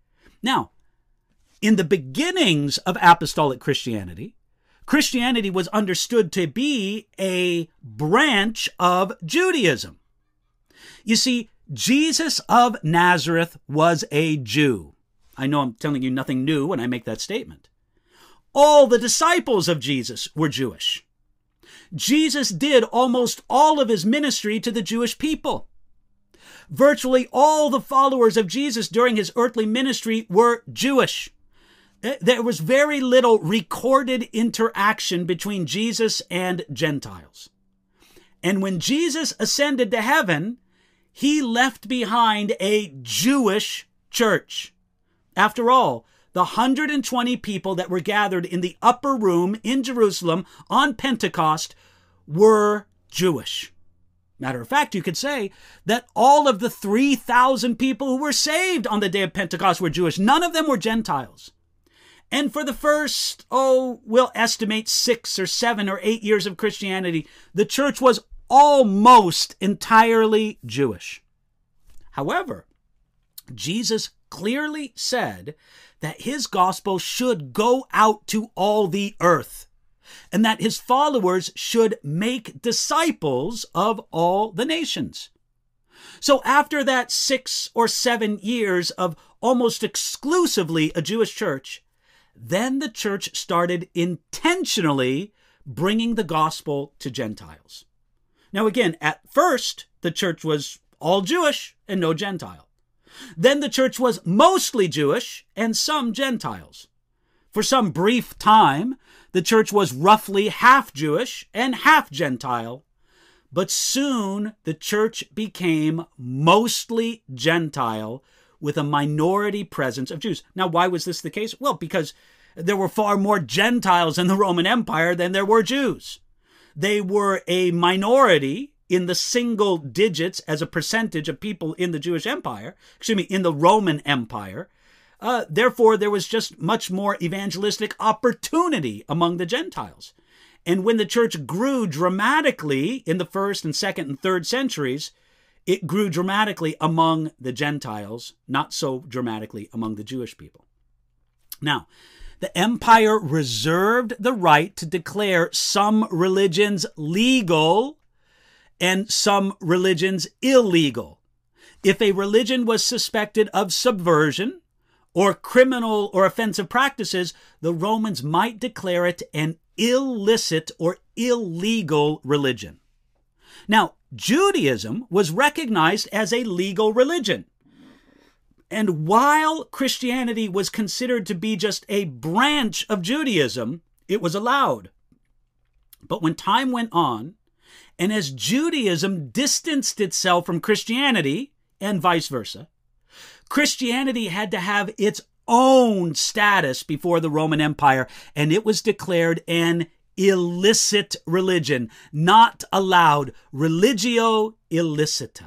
[SPEAKER 1] Now, in the beginnings of apostolic Christianity, Christianity was understood to be a branch of Judaism. You see, Jesus of Nazareth was a Jew. I know I'm telling you nothing new when I make that statement. All the disciples of Jesus were Jewish. Jesus did almost all of his ministry to the Jewish people. Virtually all the followers of Jesus during his earthly ministry were Jewish. There was very little recorded interaction between Jesus and Gentiles. And when Jesus ascended to heaven, he left behind a Jewish church. After all, the one hundred twenty people that were gathered in the upper room in Jerusalem on Pentecost were Jewish. Matter of fact, you could say that all of the three thousand people who were saved on the day of Pentecost were Jewish. None of them were Gentiles. And for the first, oh, we'll estimate six or seven or eight years of Christianity, the church was almost entirely Jewish. However, Jesus clearly said that his gospel should go out to all the earth, and that his followers should make disciples of all the nations. So after that six or seven years of almost exclusively a Jewish church, then the church started intentionally bringing the gospel to Gentiles. Now again, at first, the church was all Jewish and no Gentile. Then the church was mostly Jewish and some Gentiles. For some brief time, the church was roughly half Jewish and half Gentile. But soon the church became mostly Gentile with a minority presence of Jews. Now, why was this the case? Well, because there were far more Gentiles in the Roman Empire than there were Jews. They were a minority in the single digits as a percentage of people in the Jewish Empire, excuse me, in the Roman Empire. Uh, therefore, there was just much more evangelistic opportunity among the Gentiles. And when the church grew dramatically in the first and second and third centuries, it grew dramatically among the Gentiles, not so dramatically among the Jewish people. Now, the empire reserved the right to declare some religions legal and some religions illegal. If a religion was suspected of subversion or criminal or offensive practices, the Romans might declare it an illicit or illegal religion. Now, Judaism was recognized as a legal religion. And while Christianity was considered to be just a branch of Judaism, it was allowed. But when time went on, and as Judaism distanced itself from Christianity, and vice versa, Christianity had to have its own status before the Roman Empire, and it was declared an illicit religion, not allowed, religio illicita.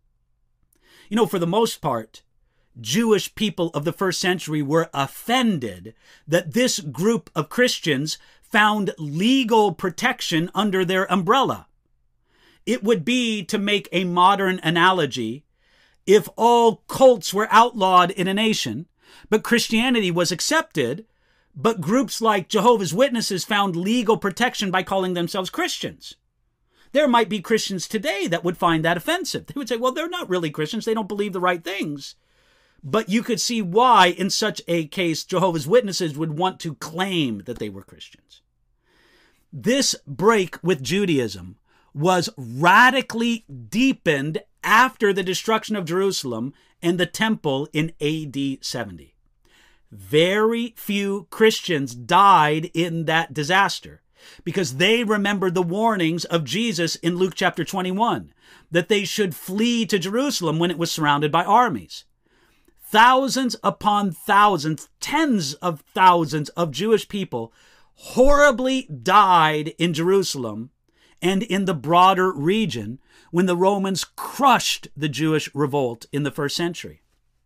[SPEAKER 1] You know, for the most part, Jewish people of the first century were offended that this group of Christians found legal protection under their umbrella. It would be, to make a modern analogy, if all cults were outlawed in a nation, but Christianity was accepted, but groups like Jehovah's Witnesses found legal protection by calling themselves Christians. There might be Christians today that would find that offensive. They would say, well, they're not really Christians. They don't believe the right things. But you could see why, in such a case, Jehovah's Witnesses would want to claim that they were Christians. This break with Judaism was radically deepened after the destruction of Jerusalem and the temple in A D seventy. Very few Christians died in that disaster because they remembered the warnings of Jesus in Luke chapter twenty-one, that they should flee to Jerusalem when it was surrounded by armies. Thousands upon thousands, tens of thousands of Jewish people horribly died in Jerusalem and in the broader region when the Romans crushed the Jewish revolt in the first century.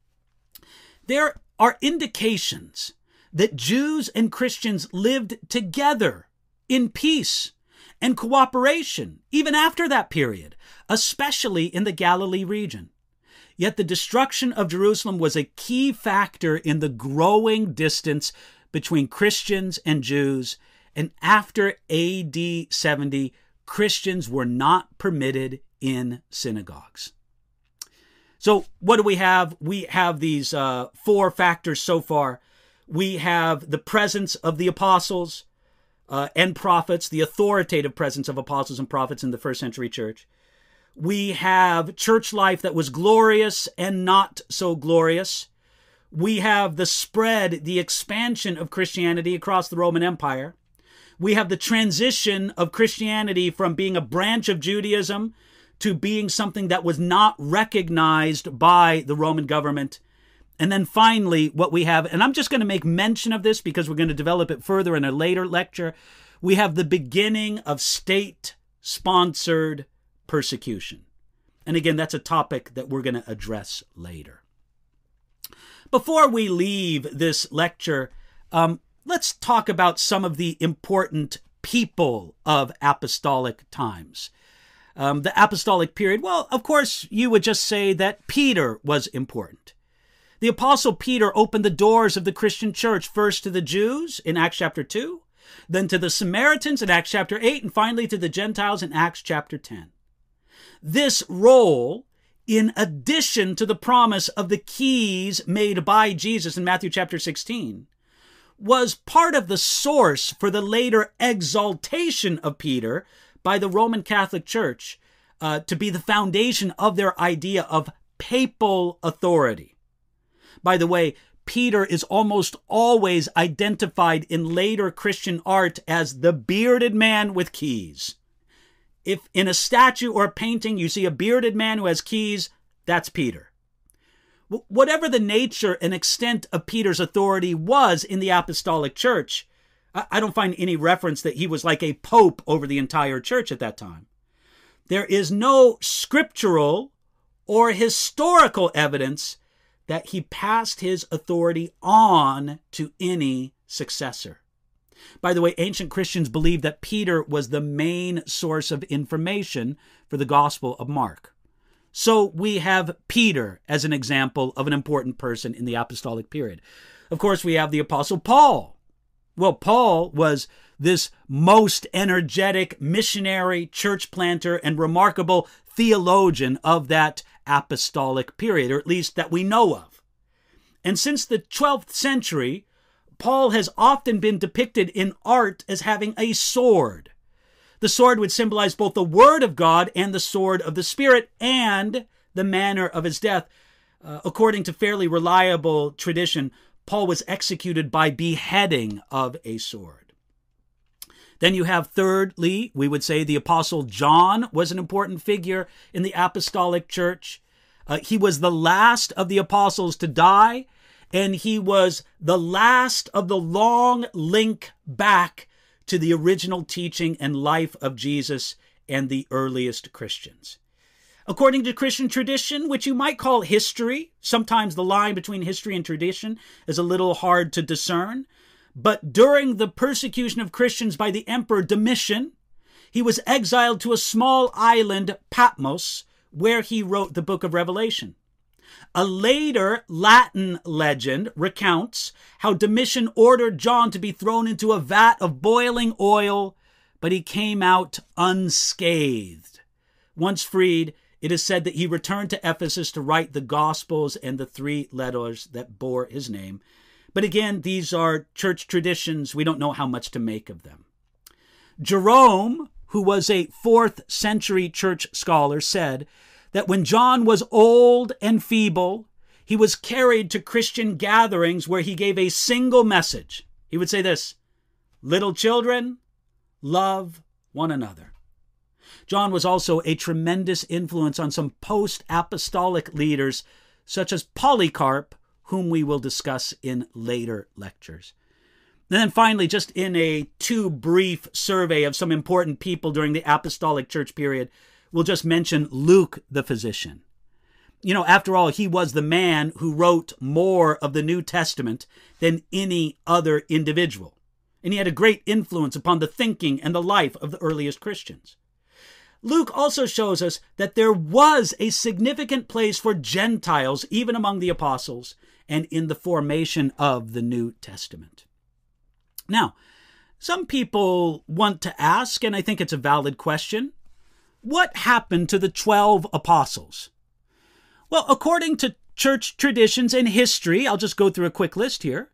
[SPEAKER 1] There are indications that Jews and Christians lived together in peace and cooperation even after that period, especially in the Galilee region. Yet the destruction of Jerusalem was a key factor in the growing distance between Christians and Jews, and after A D seventy, Christians were not permitted in synagogues. So what do we have? We have these uh, four factors so far. We have the presence of the apostles uh, and prophets, the authoritative presence of apostles and prophets in the first century church. We have church life that was glorious and not so glorious. We have the spread, the expansion of Christianity across the Roman Empire. We have the transition of Christianity from being a branch of Judaism to being something that was not recognized by the Roman government. And then finally, what we have, and I'm just going to make mention of this because we're going to develop it further in a later lecture, we have the beginning of state-sponsored persecution. And again, that's a topic that we're going to address later. Before we leave this lecture, um, let's talk about some of the important people of apostolic times. Um, the apostolic period, well, of course, you would just say that Peter was important. The apostle Peter opened the doors of the Christian church, first to the Jews in Acts chapter two, then to the Samaritans in Acts chapter eight, and finally to the Gentiles in Acts chapter ten. This role, in addition to the promise of the keys made by Jesus in Matthew chapter sixteen, was part of the source for the later exaltation of Peter by the Roman Catholic Church uh, to be the foundation of their idea of papal authority. By the way, Peter is almost always identified in later Christian art as the bearded man with keys. If in a statue or a painting you see a bearded man who has keys, that's Peter. Whatever the nature and extent of Peter's authority was in the apostolic church, I don't find any reference that he was like a pope over the entire church at that time. There is no scriptural or historical evidence that he passed his authority on to any successor. By the way, ancient Christians believed that Peter was the main source of information for the Gospel of Mark. So we have Peter as an example of an important person in the apostolic period. Of course, we have the Apostle Paul. Well, Paul was this most energetic missionary, church planter, and remarkable theologian of that apostolic period, or at least that we know of. And since the twelfth century, Paul has often been depicted in art as having a sword. The sword would symbolize both the word of God and the sword of the Spirit and the manner of his death. Uh, according to fairly reliable tradition, Paul was executed by beheading of a sword. Then you have, thirdly, we would say the Apostle John was an important figure in the apostolic church. Uh, he was the last of the apostles to die, and he was the last of the long link back to the original teaching and life of Jesus and the earliest Christians. According to Christian tradition, which you might call history, sometimes the line between history and tradition is a little hard to discern, but during the persecution of Christians by the Emperor Domitian, he was exiled to a small island, Patmos, where he wrote the book of Revelation. A later Latin legend recounts how Domitian ordered John to be thrown into a vat of boiling oil, but he came out unscathed. Once freed, it is said that he returned to Ephesus to write the Gospels and the three letters that bore his name. But again, these are church traditions. We don't know how much to make of them. Jerome, who was a fourth century church scholar, said that when John was old and feeble, he was carried to Christian gatherings where he gave a single message. He would say this: "Little children, love one another." John was also a tremendous influence on some post-apostolic leaders, such as Polycarp, whom we will discuss in later lectures. And then finally, just in a too brief survey of some important people during the apostolic church period, we'll just mention Luke the physician. You know, after all, he was the man who wrote more of the New Testament than any other individual. And he had a great influence upon the thinking and the life of the earliest Christians. Luke also shows us that there was a significant place for Gentiles, even among the apostles, and in the formation of the New Testament. Now, some people want to ask, and I think it's a valid question, what happened to the twelve apostles? Well, according to church traditions and history, I'll just go through a quick list here.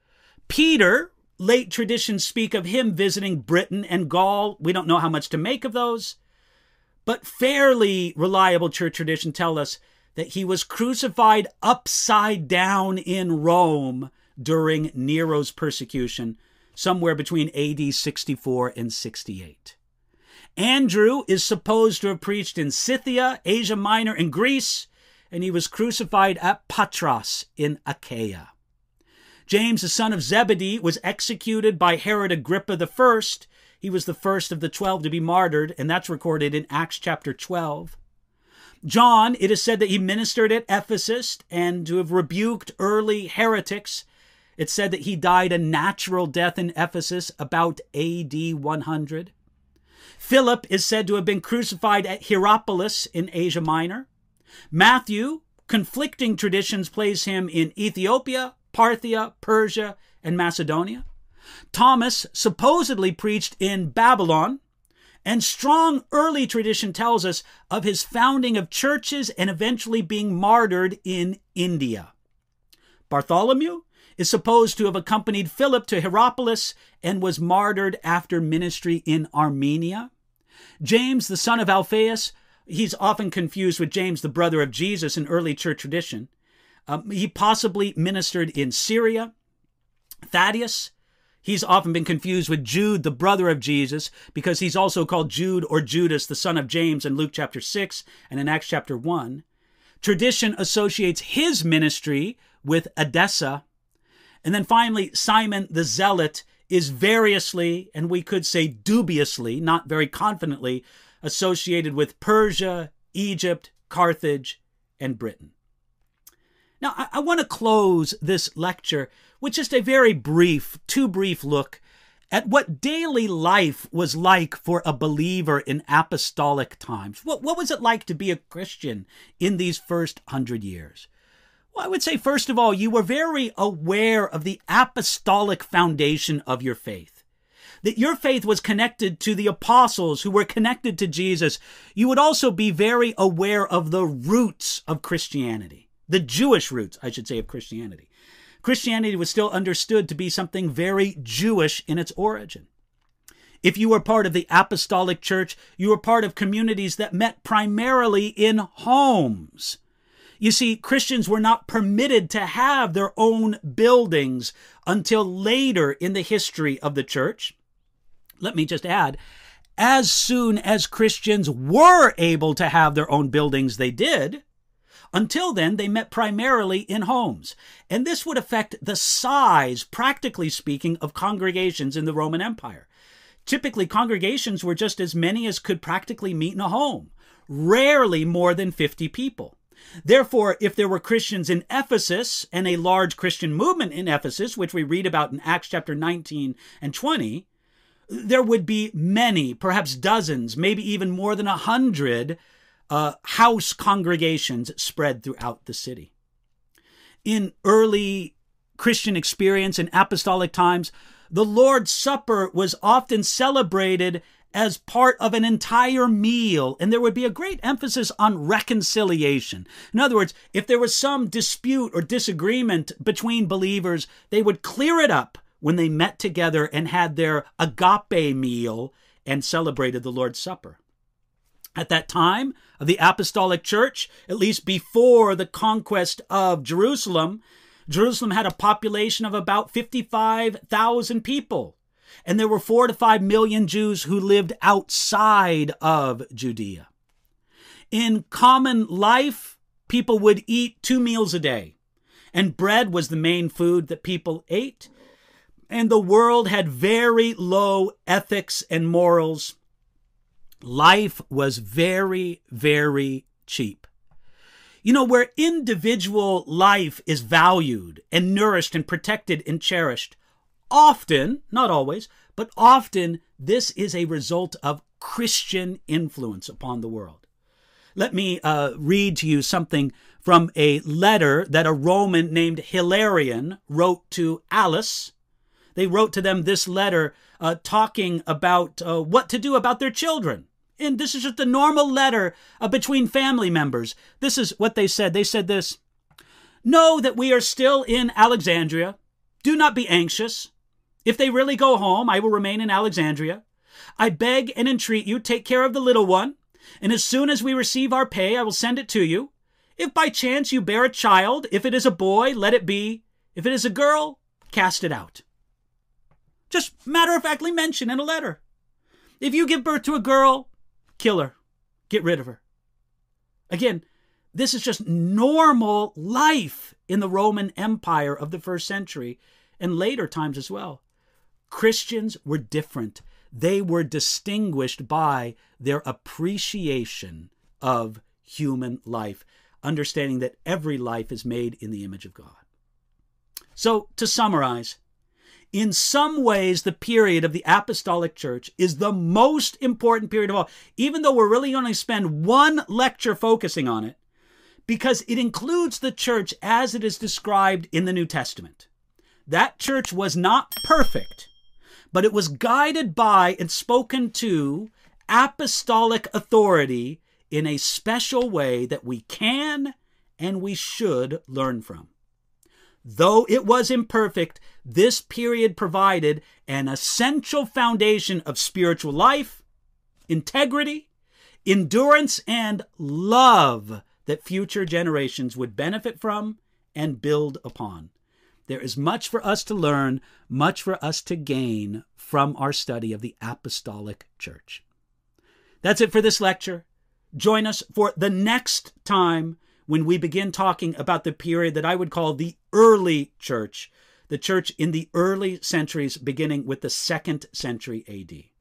[SPEAKER 1] Peter, late traditions speak of him visiting Britain and Gaul. We don't know how much to make of those, but fairly reliable church tradition tell us that he was crucified upside down in Rome during Nero's persecution, somewhere between A D sixty-four and sixty-eight. Andrew is supposed to have preached in Scythia, Asia Minor, and Greece, and he was crucified at Patras in Achaia. James, the son of Zebedee, was executed by Herod Agrippa the First. He was the first of the twelve to be martyred, and that's recorded in Acts chapter twelve. John, it is said that he ministered at Ephesus and to have rebuked early heretics. It's said that he died a natural death in Ephesus about A D one hundred. Philip is said to have been crucified at Hierapolis in Asia Minor. Matthew, conflicting traditions place him in Ethiopia, Parthia, Persia, and Macedonia. Thomas supposedly preached in Babylon, and strong early tradition tells us of his founding of churches and eventually being martyred in India. Bartholomew is supposed to have accompanied Philip to Hierapolis and was martyred after ministry in Armenia. James, the son of Alphaeus, he's often confused with James, the brother of Jesus in early church tradition. Um, he possibly ministered in Syria. Thaddeus, he's often been confused with Jude, the brother of Jesus, because he's also called Jude or Judas, the son of James, in Luke chapter six and in Acts chapter one. Tradition associates his ministry with Edessa. And then finally, Simon the Zealot is variously, and we could say dubiously, not very confidently, associated with Persia, Egypt, Carthage, and Britain. Now, I, I want to close this lecture with just a very brief, too brief look at what daily life was like for a believer in apostolic times. What, what was it like to be a Christian in these first hundred years? Well, I would say, first of all, you were very aware of the apostolic foundation of your faith. That your faith was connected to the apostles who were connected to Jesus. You would also be very aware of the roots of Christianity. The Jewish roots, I should say, of Christianity. Christianity was still understood to be something very Jewish in its origin. If you were part of the apostolic church, you were part of communities that met primarily in homes. You see, Christians were not permitted to have their own buildings until later in the history of the church. Let me just add, as soon as Christians were able to have their own buildings, they did. Until then, they met primarily in homes. And this would affect the size, practically speaking, of congregations in the Roman Empire. Typically, congregations were just as many as could practically meet in a home, rarely more than fifty people. Therefore, if there were Christians in Ephesus and a large Christian movement in Ephesus, which we read about in Acts chapter nineteen and twenty, there would be many, perhaps dozens, maybe even more than a hundred uh, house congregations spread throughout the city. In early Christian experience in apostolic times, the Lord's Supper was often celebrated as part of an entire meal, and there would be a great emphasis on reconciliation. In other words, if there was some dispute or disagreement between believers, they would clear it up when they met together and had their agape meal and celebrated the Lord's Supper. At that time of the apostolic church, at least before the conquest of Jerusalem, Jerusalem had a population of about fifty-five thousand people. And there were four to five million Jews who lived outside of Judea. In common life, people would eat two meals a day, and bread was the main food that people ate. And the world had very low ethics and morals. Life was very, very cheap. You know, where individual life is valued and nourished and protected and cherished, often, not always, but often this is a result of Christian influence upon the world. Let me uh, read to you something from a letter that a Roman named Hilarion wrote to Alice. They wrote to them this letter uh, talking about uh, what to do about their children. And this is just a normal letter uh, between family members. This is what they said. They said this: "Know that we are still in Alexandria. Do not be anxious. If they really go home, I will remain in Alexandria. I beg and entreat you, take care of the little one, and as soon as we receive our pay, I will send it to you. If by chance you bear a child, if it is a boy, let it be. If it is a girl, cast it out." Just matter-of-factly mention in a letter. If you give birth to a girl, kill her. Get rid of her. Again, this is just normal life in the Roman Empire of the first century and later times as well. Christians were different. They were distinguished by their appreciation of human life, understanding that every life is made in the image of God. So, to summarize, in some ways, the period of the Apostolic Church is the most important period of all, even though we're really only spend one lecture focusing on it, because it includes the church as it is described in the New Testament. That church was not perfect, but it was guided by and spoken to apostolic authority in a special way that we can and we should learn from. Though it was imperfect, this period provided an essential foundation of spiritual life, integrity, endurance, and love that future generations would benefit from and build upon. There is much for us to learn, much for us to gain from our study of the Apostolic Church. That's it for this lecture. Join us for the next time when we begin talking about the period that I would call the early church, the church in the early centuries beginning with the second century A D.